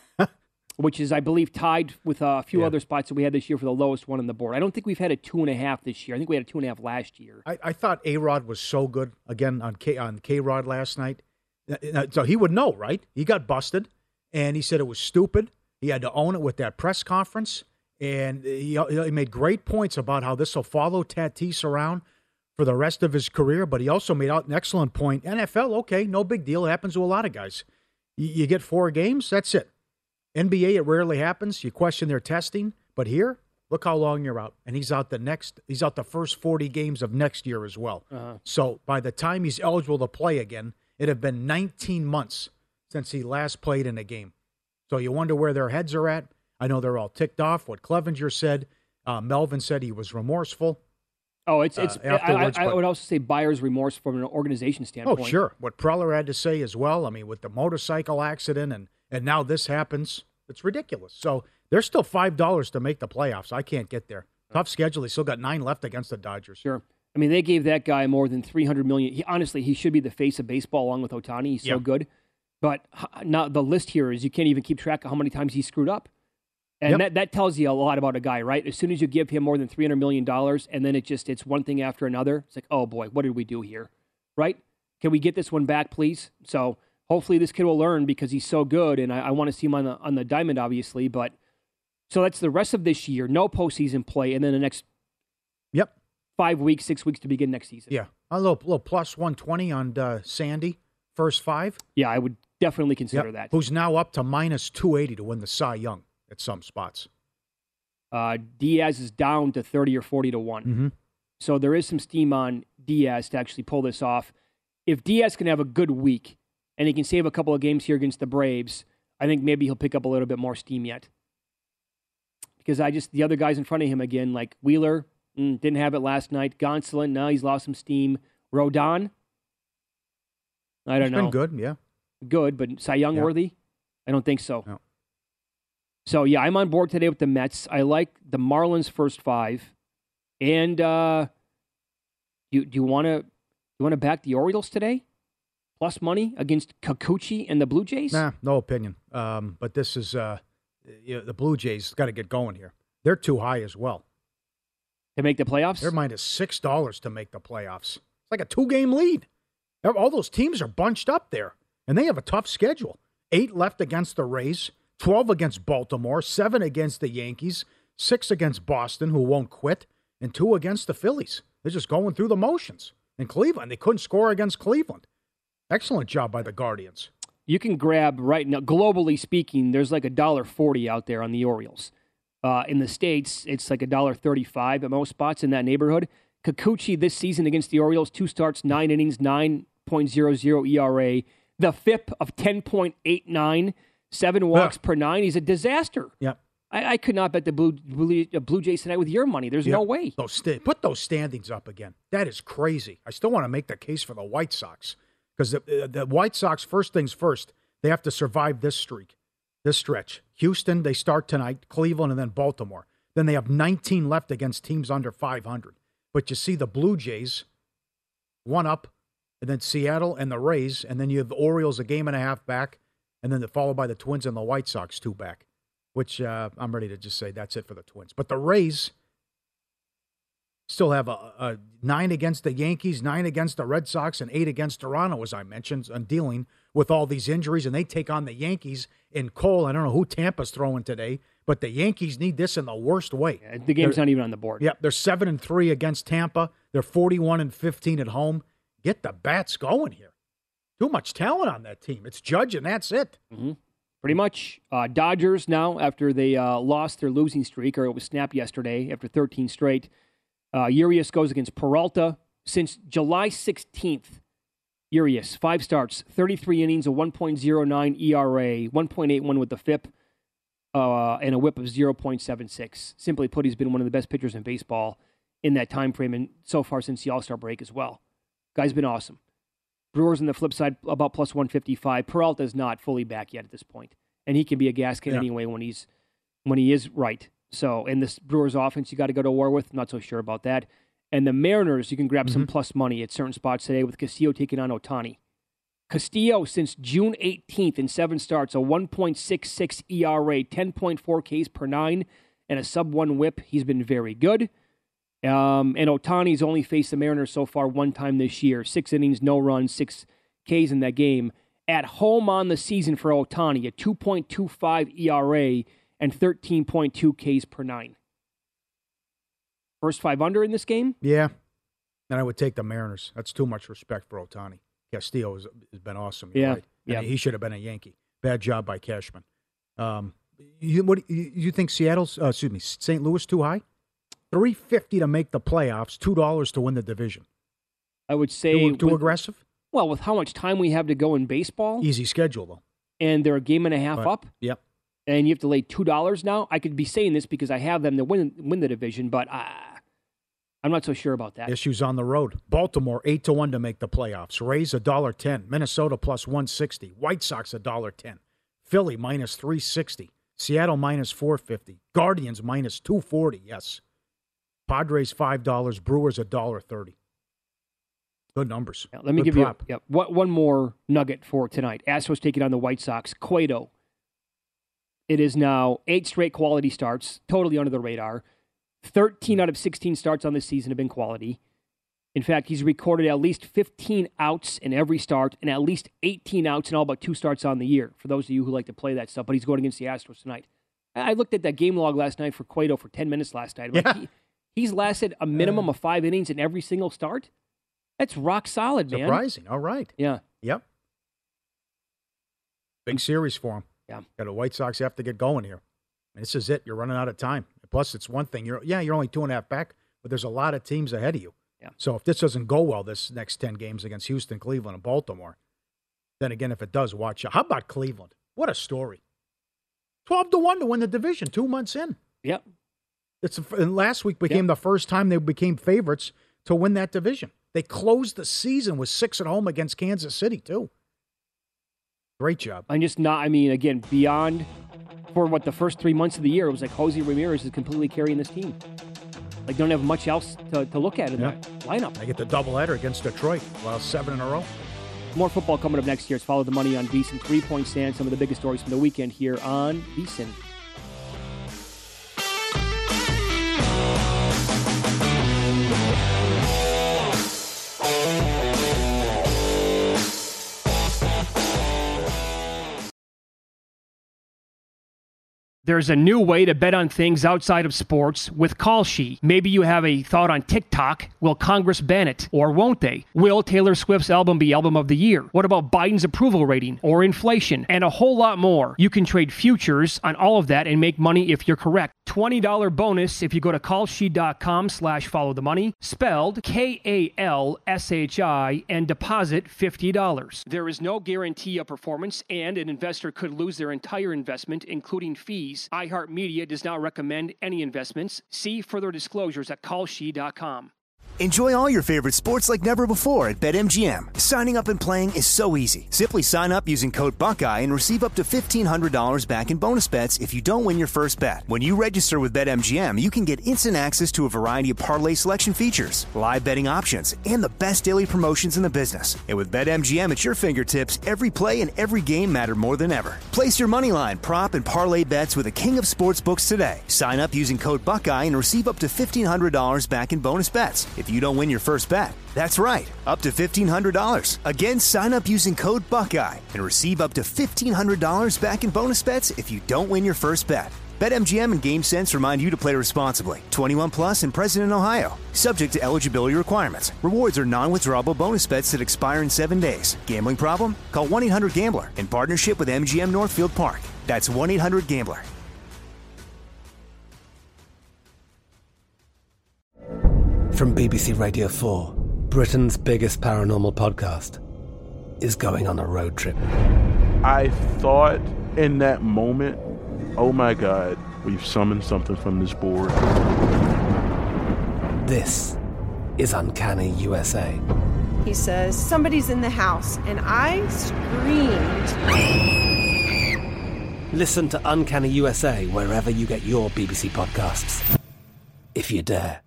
which is, I believe, tied with a few yeah. other spots that we had this year for the lowest one on the board. I don't think we've had a two and a half this year. I think we had a two and a half last year. I, I thought A-Rod was so good, again, on K on K-Rod last night. So he would know, right? He got busted, and he said it was stupid. He had to own it with that press conference, and he, he made great points about how this will follow Tatis around for the rest of his career, but he also made out an excellent point. N F L, okay, no big deal. It happens to a lot of guys. You, you get four games, that's it. N B A, it rarely happens. You question their testing, but here, look how long you're out, and he's out the next. He's out the first forty games of next year as well. Uh-huh. So by the time he's eligible to play again, it have been nineteen months since he last played in a game. So you wonder where their heads are at. I know they're all ticked off. What Clevenger said, uh, Melvin said he was remorseful. Oh, it's it's. Uh, I, I, I would also say buyer's remorse from an organization standpoint. Oh, sure. What Preller had to say as well. I mean, with the motorcycle accident and. And now this happens. It's ridiculous. So there's still five dollars to make the playoffs. I can't get there. Tough schedule. They still got nine left against the Dodgers. Sure. I mean, they gave that guy more than three hundred million dollars. He, honestly, he should be the face of baseball along with Ohtani. He's so yep. good. But now the list here is you can't even keep track of how many times he screwed up. And yep. that, that tells you a lot about a guy, right? As soon as you give him more than three hundred million dollars and then it just it's one thing after another, it's like, oh, boy, what did we do here, right? Can we get this one back, please? So hopefully this kid will learn because he's so good, and I, I want to see him on the on the diamond, obviously. But so that's the rest of this year, no postseason play, and then the next yep five weeks, six weeks to begin next season. Yeah, a little, little plus one twenty on uh, Sandy, first five. Yeah, I would definitely consider yep. that. Who's now up to minus two eighty to win the Cy Young at some spots. Uh, Diaz is down to thirty or forty to one. Mm-hmm. So there is some steam on Diaz to actually pull this off. If Diaz can have a good week, and he can save a couple of games here against the Braves, I think maybe he'll pick up a little bit more steam yet. Because I just, the other guys in front of him again, like Wheeler, mm, didn't have it last night. Gonsolin, now he's lost some steam. Rodon, I don't He's know. been good, yeah. Good, but Cy Young yeah. worthy? I don't think so. No. So, yeah, I'm on board today with the Mets. I like the Marlins first five. And uh, you, do you want to you want to back the Orioles today? Plus money against Kikuchi and the Blue Jays? Nah, no opinion. Um, but this is uh, you know, the Blue Jays got to get going here. They're too high as well. To make the playoffs? They're minus six dollars to make the playoffs. It's like a two-game lead. All those teams are bunched up there. And they have a tough schedule. Eight left against the Rays, twelve against Baltimore, seven against the Yankees, six against Boston, who won't quit, and two against the Phillies. They're just going through the motions. In Cleveland, they couldn't score against Cleveland. Excellent job by the Guardians. You can grab right now, globally speaking, there's like a dollar forty out there on the Orioles. Uh, in the States, it's like a dollar thirty-five at most spots in that neighborhood. Kikuchi this season against the Orioles, two starts, nine innings, nine point oh oh E R A. The F I P of ten point eight nine, seven walks yeah. per nine. He's a disaster. Yep. I, I could not bet the Blue, Blue, Blue Jays tonight with your money. There's yep. no way. Those st- put those standings up again. That is crazy. I still want to make the case for the White Sox because the, the White Sox, first things first, they have to survive this streak, this stretch. Houston, they start tonight, Cleveland, and then Baltimore. Then they have nineteen left against teams under five hundred. But you see the Blue Jays, one up, and then Seattle and the Rays, and then you have the Orioles a game and a half back, and then followed by the Twins and the White Sox two back, which uh, I'm ready to just say that's it for the Twins. But the Rays still have a, a nine against the Yankees, nine against the Red Sox, and eight against Toronto, as I mentioned, and dealing with all these injuries, and they take on the Yankees in Cole. I don't know who Tampa's throwing today, but the Yankees need this in the worst way. Yeah, the game's they're, not even on the board. Yep, yeah, they're seven and three against Tampa. They're forty-one and fifteen at home. Get the bats going here. Too much talent on that team. It's Judge, and that's it. Mm-hmm. Pretty much. Uh, Dodgers now, after they uh, lost their losing streak, or it was snapped yesterday after thirteen straight. Uh, Urias goes against Peralta. Since July sixteenth, Urias, five starts, thirty-three innings, a one point oh nine E R A, one point eight one with the F I P, uh, and a whip of zero point seven six. Simply put, he's been one of the best pitchers in baseball in that time frame, and so far since the All-Star break as well. Guy's been awesome. Brewers on the flip side, about plus one fifty-five. Peralta's not fully back yet at this point, and he can be a gas can yeah. anyway when he's when he is right. So, and this Brewers offense, you got to go to war with. Not so sure about that. And the Mariners, you can grab mm-hmm. some plus money at certain spots today with Castillo taking on Ohtani. Castillo, since June eighteenth in seven starts, a one point six six E R A, ten point four Ks per nine, and a sub one whip. He's been very good. Um, and Ohtani's only faced the Mariners so far one time this year. Six innings, no runs, six Ks in that game. At home on the season for Ohtani, a two point two five E R A and thirteen point two Ks per nine. First five under in this game? Yeah. And I would take the Mariners. That's too much respect for Ohtani. Castillo has, has been awesome. You're yeah. Right. yeah. He should have been a Yankee. Bad job by Cashman. Um, you, what, you, you think Seattle's, uh, excuse me, Saint Louis too high? three fifty to make the playoffs, two dollars to win the division. I would say too, too with, aggressive. Well, with how much time we have to go in baseball, easy schedule though, and they're a game and a half but, up. Yep. And you have to lay two dollars now. I could be saying this because I have them to win win the division, but uh, I'm not so sure about that. Issues on the road. Baltimore eight to one to make the playoffs. Rays a dollar ten. Minnesota plus one sixty. White Sox a dollar ten. Philly minus three sixty. Seattle minus four fifty. Guardians minus two forty. Yes. Padres five dollars, Brewers one dollar thirty. Good numbers. Yeah, let me Good give prop. you yeah, one more nugget for tonight. Astros taking on the White Sox. Cueto. It is now eight straight quality starts, totally under the radar. thirteen out of sixteen starts on this season have been quality. In fact, he's recorded at least fifteen outs in every start and at least eighteen outs in all but two starts on the year, for those of you who like to play that stuff. But he's going against the Astros tonight. I looked at that game log last night for Cueto for ten minutes last night. Yeah. He, he's lasted a minimum of five innings in every single start. That's rock solid, man. Surprising. All right. Yeah. Yep. Big series for him. Yeah. Got the White Sox have to get going here. This is it. You're running out of time. Plus, it's one thing. You're yeah, you're only two and a half back, but there's a lot of teams ahead of you. Yeah. So if this doesn't go well, this next ten games against Houston, Cleveland, and Baltimore, then again, if it does, watch out. How about Cleveland? What a story. twelve to one to win the division two months in. Yep. It's and last week became yep. the first time they became favorites to win that division. They closed the season with six at home against Kansas City, too. Great job. I'm just not, I mean, again, beyond for what the first three months of the year, it was like Jose Ramirez is completely carrying this team. Like, don't have much else to, to look at in yeah. that lineup. They get the doubleheader against Detroit. Well, seven in a row. More football coming up next year. It's Follow the Money on VSiN. Three-point stand, some of the biggest stories from the weekend here on VSiN. There's a new way to bet on things outside of sports with Call Sheet. Maybe you have a thought on TikTok. Will Congress ban it, or won't they? Will Taylor Swift's album be album of the year? What about Biden's approval rating or inflation? And a whole lot more. You can trade futures on all of that and make money if you're correct. twenty dollars bonus if you go to callsheet.com slash follow the money, spelled K A L S H I, and deposit fifty dollars. There is no guarantee of performance, and an investor could lose their entire investment, including fees. iHeartMedia does not recommend any investments. See further disclosures at call sheet dot com. Enjoy all your favorite sports like never before at BetMGM. Signing up and playing is so easy. Simply sign up using code Buckeye and receive up to fifteen hundred dollars back in bonus bets if you don't win your first bet. When you register with BetMGM, you can get instant access to a variety of parlay selection features, live betting options, and the best daily promotions in the business. And with BetMGM at your fingertips, every play and every game matter more than ever. Place your moneyline, prop, and parlay bets with the king of sportsbooks today. Sign up using code Buckeye and receive up to fifteen hundred dollars back in bonus bets if you don't win your first bet. That's right, up to fifteen hundred dollars. Again, sign up using code Buckeye and receive up to fifteen hundred dollars back in bonus bets if you don't win your first bet. BetMGM and GameSense remind you to play responsibly. twenty-one plus and present in Ohio. Subject to eligibility requirements. Rewards are non-withdrawable bonus bets that expire in seven days. Gambling problem? Call one eight hundred gambler in partnership with M G M Northfield Park. That's one eight hundred gambler. From B B C Radio four, Britain's biggest paranormal podcast is going on a road trip. I thought in that moment, oh my God, we've summoned something from this board. This is Uncanny U S A. He says, somebody's in the house, and I screamed. Listen to Uncanny U S A wherever you get your B B C podcasts, if you dare.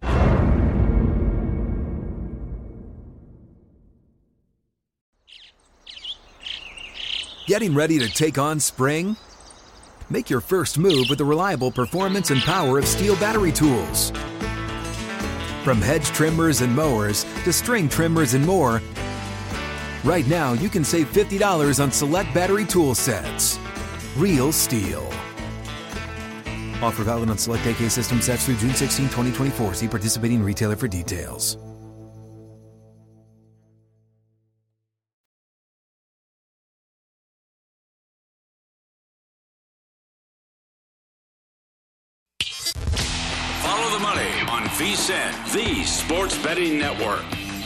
Getting ready to take on spring? Make your first move with the reliable performance and power of Steel battery tools. From hedge trimmers and mowers to string trimmers and more, right now you can save fifty dollars on select battery tool sets. Real Steel. Offer valid on select A K system sets through June sixteenth, twenty twenty-four. See participating retailer for details. Follow the money on V S I N, the Sports Betting Network.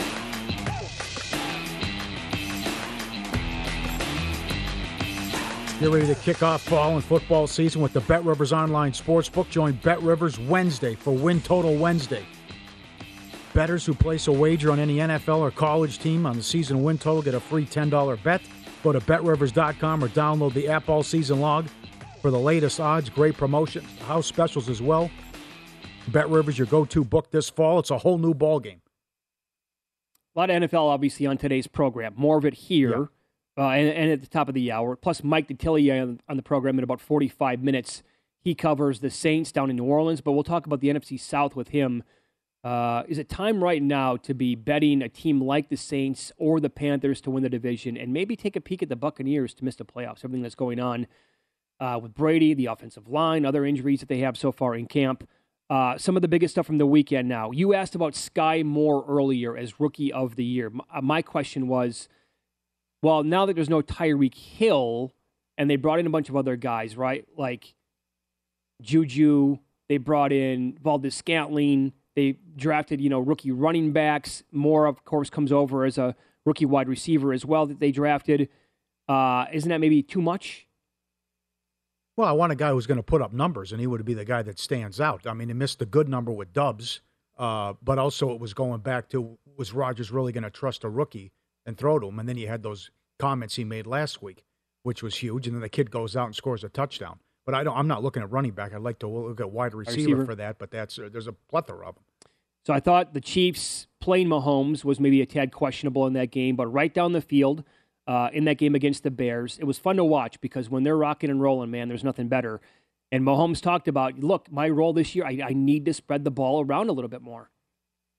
Get ready to kick off fall and football season with the BetRivers Online Sportsbook. Join BetRivers Wednesday for Win Total Wednesday. Bettors who place a wager on any N F L or college team on the season win total get a free ten dollars bet. Go to bet rivers dot com or download the app all season long for the latest odds, great promotions, house specials as well. BetRivers, your go-to book this fall. It's a whole new ballgame. A lot of N F L, obviously, on today's program. More of it here yeah. uh, and, and at the top of the hour. Plus, Mike Detillier on, on the program in about forty-five minutes. He covers the Saints down in New Orleans, but we'll talk about the N F C South with him. Uh, is it time right now to be betting a team like the Saints or the Panthers to win the division and maybe take a peek at the Buccaneers to miss the playoffs, everything that's going on uh, with Brady, the offensive line, other injuries that they have so far in camp? Uh, some of the biggest stuff from the weekend now. You asked about Sky Moore earlier as Rookie of the Year. My, my question was, well, now that there's no Tyreek Hill, and they brought in a bunch of other guys, right? Like Juju, they brought in Valdes-Scantling, they drafted, you know, rookie running backs. Moore, of course, comes over as a rookie wide receiver as well that they drafted. Uh, isn't that maybe too much? Well, I want a guy who's going to put up numbers, and he would be the guy that stands out. I mean, he missed a good number with Dubs, uh, but also it was going back to, was Rodgers really going to trust a rookie and throw to him? And then he had those comments he made last week, which was huge, and then the kid goes out and scores a touchdown. But I don't, I'm not looking at running back. I'd like to look at wide receiver, receiver. for that, but that's uh, there's a plethora of them. So I thought the Chiefs playing Mahomes was maybe a tad questionable in that game, but right down the field, Uh, in that game against the Bears. It was fun to watch because when they're rocking and rolling, man, there's nothing better. And Mahomes talked about, look, my role this year, I, I need to spread the ball around a little bit more.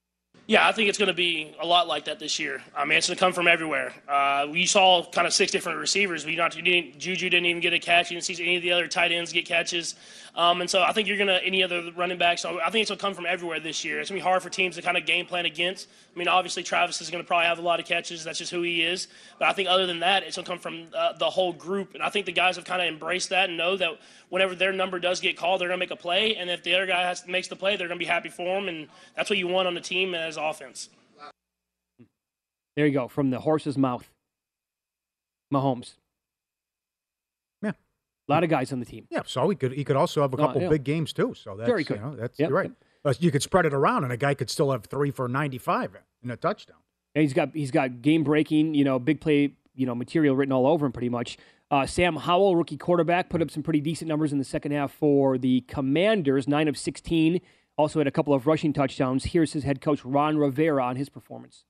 Yeah, I think it's going to be a lot like that this year. I mean, it's going to come from everywhere. Uh, we saw kind of six different receivers. We not you didn't, Juju didn't even get a catch. You didn't see any of the other tight ends get catches. Um, and so I think you're going to any other running backs. So I think it's going to come from everywhere this year. It's going to be hard for teams to kind of game plan against. I mean, obviously Travis is going to probably have a lot of catches. That's just who he is. But I think other than that, it's going to come from uh, the whole group. And I think the guys have kind of embraced that and know that whenever their number does get called, they're going to make a play. And if the other guy has, makes the play, they're going to be happy for him. And that's what you want on the team as offense. There you go, from the horse's mouth. Mahomes. Yeah. A lot of guys on the team. Yeah, so he could he could also have a couple oh, yeah. big games too. So that's Very good. You know, that's yep. you're right. But you could spread it around, and a guy could still have three for ninety-five in a touchdown. And he's got he's got game breaking, you know, big play, you know, material written all over him pretty much. Uh, Sam Howell, rookie quarterback, put up some pretty decent numbers in the second half for the Commanders, nine of sixteen. Also had a couple of rushing touchdowns. Here's his head coach Ron Rivera on his performance.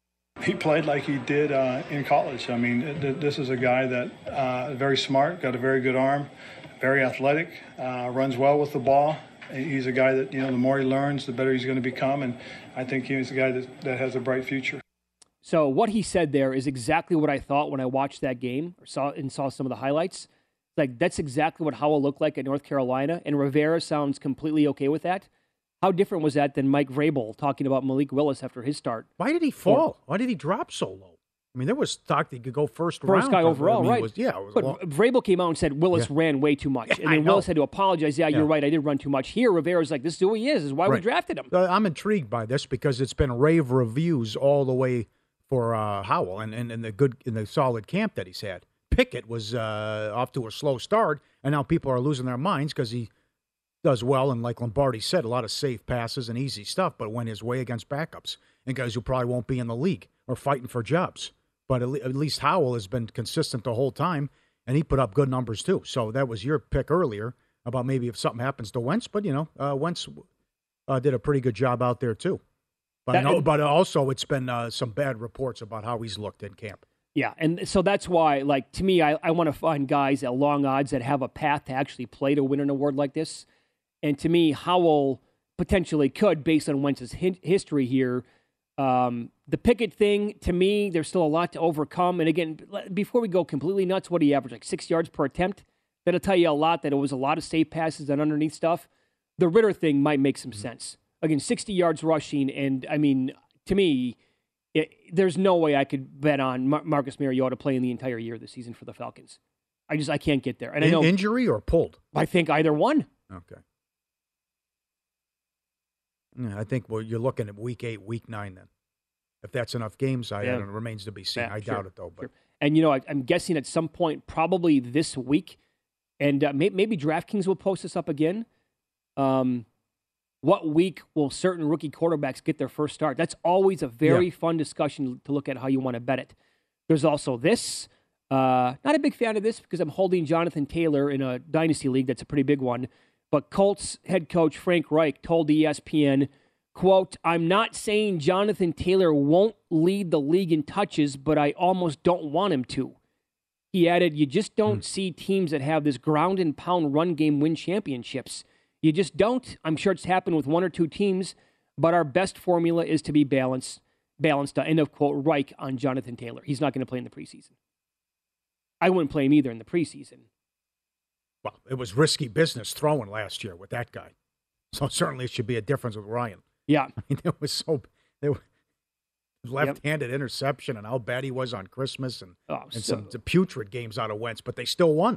He played like he did uh, in college. I mean, th- this is a guy that uh, very smart, got a very good arm, very athletic, uh, runs well with the ball. He's a guy that, you know, the more he learns, the better he's going to become, and I think he's a guy that, that has a bright future. So what he said there is exactly what I thought when I watched that game or saw and saw some of the highlights. Like, that's exactly what Howell looked like at North Carolina, and Rivera sounds completely okay with that. How different was that than Mike Vrabel talking about Malik Willis after his start? Why did he fall? Or, Why did he drop so low? I mean, there was talk that he could go first, first round. First guy overall, I mean, right. It was, yeah. It was but long. Vrabel came out and said Willis yeah. ran way too much. Yeah, and then Willis had to apologize. Yeah, yeah, you're right. I did run too much. Here, Rivera's like, this is who he is. This is why right. we drafted him. Uh, I'm intrigued by this because it's been rave reviews all the way for uh, Howell and, and, and the good in the solid camp that he's had. Pickett was uh, off to a slow start, and now people are losing their minds because he does well, and like Lombardi said, a lot of safe passes and easy stuff, but went his way against backups and guys who probably won't be in the league or fighting for jobs. But at, le- at least Howell has been consistent the whole time, and he put up good numbers too. So that was your pick earlier about maybe if something happens to Wentz, but, you know, uh, Wentz uh, did a pretty good job out there too. But, that, I know, but also it's been uh, some bad reports about how he's looked in camp. Yeah, and so that's why, like, to me, I, I want to find guys at long odds that have a path to actually play to win an award like this. And to me, Howell potentially could, based on Wentz's hi- history here. Um, the Pickett thing, to me, there's still a lot to overcome. And again, before we go completely nuts, what do you average, like six yards per attempt? That'll tell you a lot, that it was a lot of safe passes and underneath stuff. The Ritter thing might make some sense. Again, sixty yards rushing, and, I mean, to me, it, there's no way I could bet on Mar- Marcus Mariota playing the entire year this season for the Falcons. I just, I can't get there. And In, I know injury or pulled? I think either one. Okay. Yeah, I think well, you're looking at week eight, week nine then. If that's enough games, I yeah. it remains to be seen. Yeah, I sure, doubt it, though. But sure. And, you know, I, I'm guessing at some point, probably this week, and uh, may, maybe DraftKings will post this up again. Um, what week will certain rookie quarterbacks get their first start? That's always a very yeah. fun discussion to look at how you want to bet it. There's also this. Uh, not a big fan of this because I'm holding Jonathan Taylor in a dynasty league. That's a pretty big one. But Colts head coach Frank Reich told E S P N, quote, I'm not saying Jonathan Taylor won't lead the league in touches, but I almost don't want him to. He added, you just don't mm. see teams that have this ground and pound run game win championships. You just don't. I'm sure it's happened with one or two teams, but our best formula is to be balanced. Balanced, end of quote, Reich on Jonathan Taylor. He's not going to play in the preseason. I wouldn't play him either in the preseason. Well, it was risky business throwing last year with that guy. So certainly it should be a difference with Ryan. Yeah. I mean, it was so it was left-handed yep. interception and how bad he was on Christmas and, oh, and so. some putrid games out of Wentz, but they still won.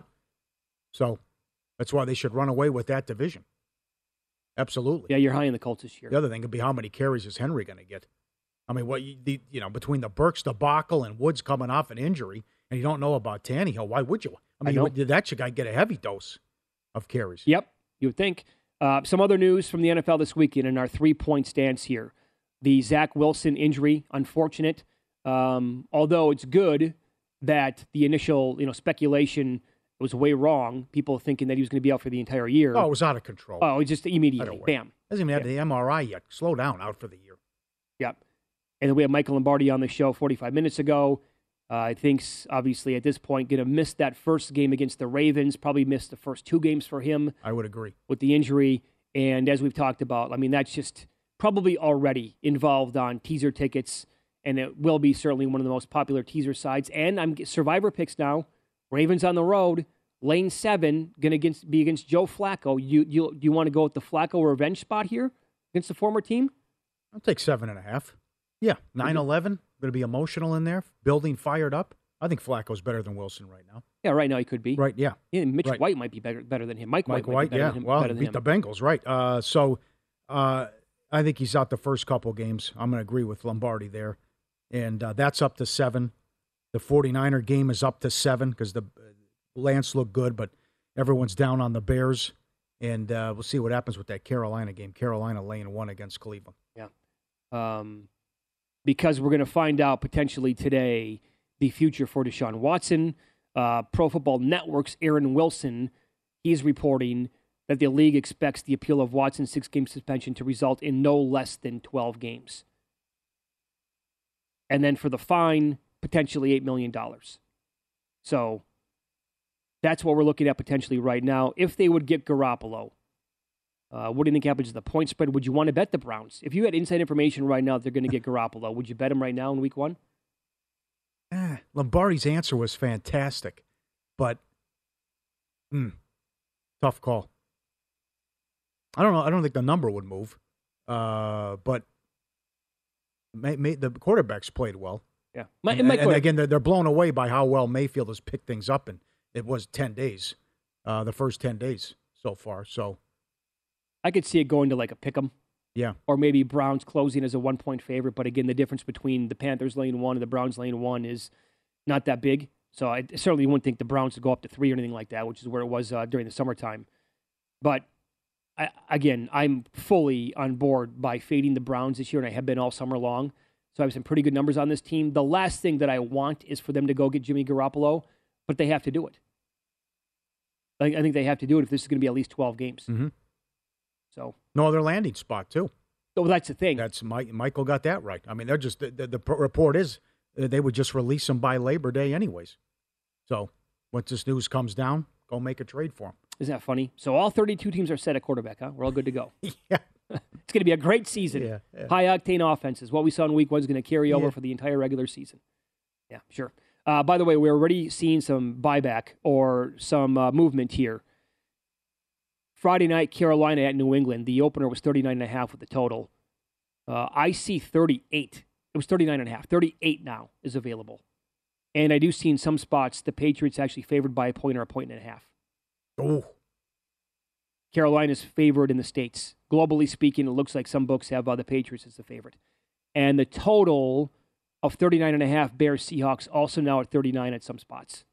So that's why they should run away with that division. Absolutely. Yeah, you're high in the Colts this year. The other thing could be how many carries is Henry going to get? I mean, what you, the, you know, between the Burks debacle and Woods coming off an injury, and you don't know about Tannehill, why would you? I mean, I you, that should get a heavy dose of carries. Yep, you would think. Uh, some other news from the N F L this weekend in our three-point stance here. The Zach Wilson injury, unfortunate. Um, although it's good that the initial, you know, speculation was way wrong. People thinking that he was going to be out for the entire year. Oh, it was out of control. Oh, it just immediately, bam. Hasn't even had yeah. the M R I yet. Slow down, out for the year. Yep. And then we had Michael Lombardi on the show forty-five minutes ago. Uh, I think, obviously, at this point, going to miss that first game against the Ravens. Probably missed the first two games for him. I would agree. With the injury. And as we've talked about, I mean, that's just probably already involved on teaser tickets, and it will be certainly one of the most popular teaser sites. And I'm Survivor picks now. Ravens on the road, lane seven, going to be against Joe Flacco. You you do you want to go with the Flacco revenge spot here against the former team? I'll take seven and a half. Yeah, nine eleven, going to be emotional in there, building fired up. I think Flacco's better than Wilson right now. Yeah, right now he could be. Right, yeah. Yeah, Mitch right. White might be better better than him. Mike, Mike White, White, might be better yeah. than him. Well, better than beat him. the Bengals, right. Uh, so uh, I think he's out the first couple games. I'm going to agree with Lombardi there. And uh, that's up to seven. The 49er game is up to seven because the uh, Lance looked good, but everyone's down on the Bears. And uh, we'll see what happens with that Carolina game. Carolina laying one against Cleveland. Yeah. Um, because we're going to find out potentially today the future for Deshaun Watson. Uh, Pro Football Network's Aaron Wilson, he's reporting that the league expects the appeal of Watson's six-game suspension to result in no less than twelve games. And then for the fine, potentially eight million dollars. So that's what we're looking at potentially right now. If they would get Garoppolo, uh, what do you think happens to the point spread? Would you want to bet the Browns? If you had inside information right now that they're going to get Garoppolo, would you bet them right now in week one? Eh, Lombardi's answer was fantastic, but hmm, tough call. I don't know. I don't think the number would move, uh, but may, may, the quarterbacks played well. Yeah, my, and, and, and again, they're, they're blown away by how well Mayfield has picked things up, and it was ten days, uh, the first ten days so far. So I could see it going to like a pick 'em. Yeah. Or maybe Browns closing as a one-point favorite. But again, the difference between the Panthers lane one and the Browns lane one is not that big. So I certainly wouldn't think the Browns would go up to three or anything like that, which is where it was uh, during the summertime. But I, again, I'm fully on board by fading the Browns this year, and I have been all summer long. So I have some pretty good numbers on this team. The last thing that I want is for them to go get Jimmy Garoppolo, but they have to do it. I, I think they have to do it if this is going to be at least twelve games. Mm-hmm. So no other landing spot, too. Oh, that's the thing. That's Mike, Michael got that right. I mean, they're just the, the, the report is uh, they would just release him by Labor Day anyways. So once this news comes down, go make a trade for him. Isn't that funny? So all thirty-two teams are set at quarterback, huh? We're all good to go. Yeah. It's going to be a great season. Yeah, yeah. High-octane offenses. What we saw in week one is going to carry over yeah. for the entire regular season. Yeah, sure. Uh, by the way, we're already seeing some buyback or some uh, movement here. Friday night, Carolina at New England. The opener was thirty-nine and a half with the total. Uh, I see thirty-eight. It was thirty-nine and a half. thirty-eight now is available. And I do see in some spots the Patriots actually favored by a point or a point and a half. Oh. Carolina's favored in the States. Globally speaking, it looks like some books have uh, the Patriots as the favorite. And the total of thirty-nine and a half Bears-Seahawks also now at thirty-nine at some spots.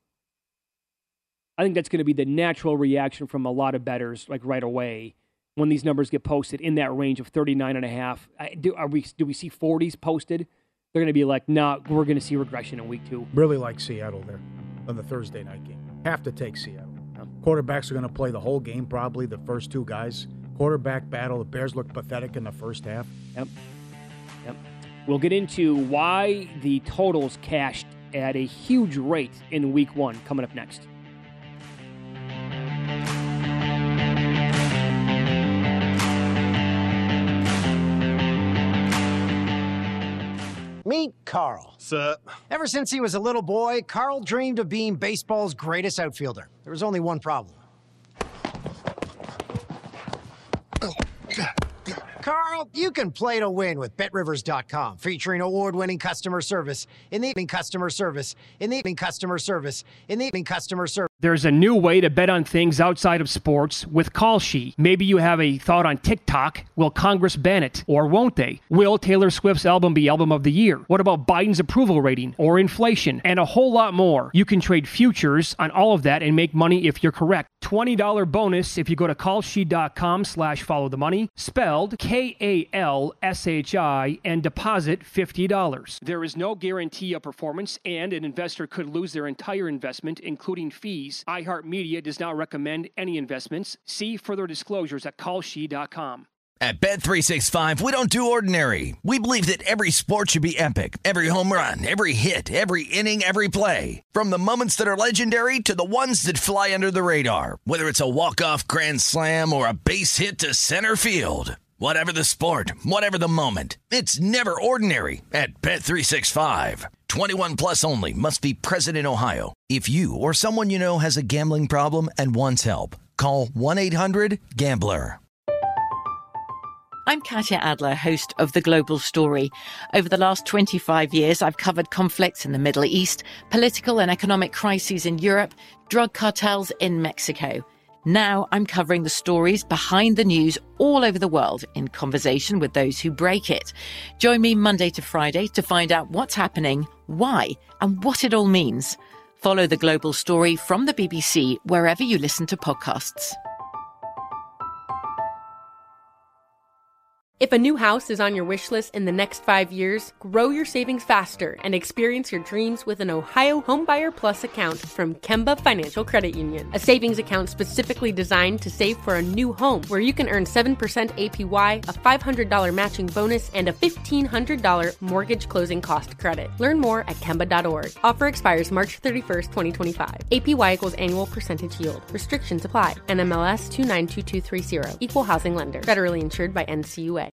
I think that's going to be the natural reaction from a lot of bettors, like right away, when these numbers get posted in that range of thirty-nine and a half. Do, are we, do we see forties posted? They're going to be like, nah, we're going to see regression in week two. Really like Seattle there on the Thursday night game. Have to take Seattle. Yeah. Quarterbacks are going to play the whole game, probably the first two guys. Quarterback battle. The Bears looked pathetic in the first half. Yep. Yep. We'll get into why the totals cashed at a huge rate in week one coming up next. Meet Carl. Sup? Ever since he was a little boy, Carl dreamed of being baseball's greatest outfielder. There was only one problem. Carl, you can play to win with Bet Rivers dot com, featuring award-winning customer service in the evening customer service in the evening customer service in the evening customer service. There's a new way to bet on things outside of sports with Call Sheet. Maybe you have a thought on TikTok. Will Congress ban it, or won't they? Will Taylor Swift's album be album of the year? What about Biden's approval rating or inflation? And a whole lot more. You can trade futures on all of that and make money if you're correct. twenty dollars bonus if you go to call sheet dot com slash follow the money, spelled K A L S H I, and deposit fifty dollars. There is no guarantee of performance, and an investor could lose their entire investment, including fees. iHeartMedia does not recommend any investments. See further disclosures at call sheet dot com. At Bet three sixty-five, we don't do ordinary. We believe that every sport should be epic. Every home run, every hit, every inning, every play. From the moments that are legendary to the ones that fly under the radar. Whether it's a walk-off grand slam or a base hit to center field. Whatever the sport, whatever the moment, it's never ordinary at Bet three sixty-five. twenty-one plus only. Must be present in Ohio. If you or someone you know has a gambling problem and wants help, call one eight hundred gambler. I'm Katya Adler, host of The Global Story. Over the last twenty-five years, I've covered conflicts in the Middle East, political and economic crises in Europe, drug cartels in Mexico. Now I'm covering the stories behind the news all over the world in conversation with those who break it. Join me Monday to Friday to find out what's happening, why, and what it all means. Follow The Global Story from the B B C wherever you listen to podcasts. If a new house is on your wish list in the next five years, grow your savings faster and experience your dreams with an Ohio Homebuyer Plus account from Kemba Financial Credit Union. A savings account specifically designed to save for a new home, where you can earn seven percent A P Y, a five hundred dollars matching bonus, and a fifteen hundred dollars mortgage closing cost credit. Learn more at Kemba dot org. Offer expires March thirty-first, twenty twenty-five. A P Y equals annual percentage yield. Restrictions apply. N M L S two nine two two three zero. Equal housing lender. Federally insured by N C U A.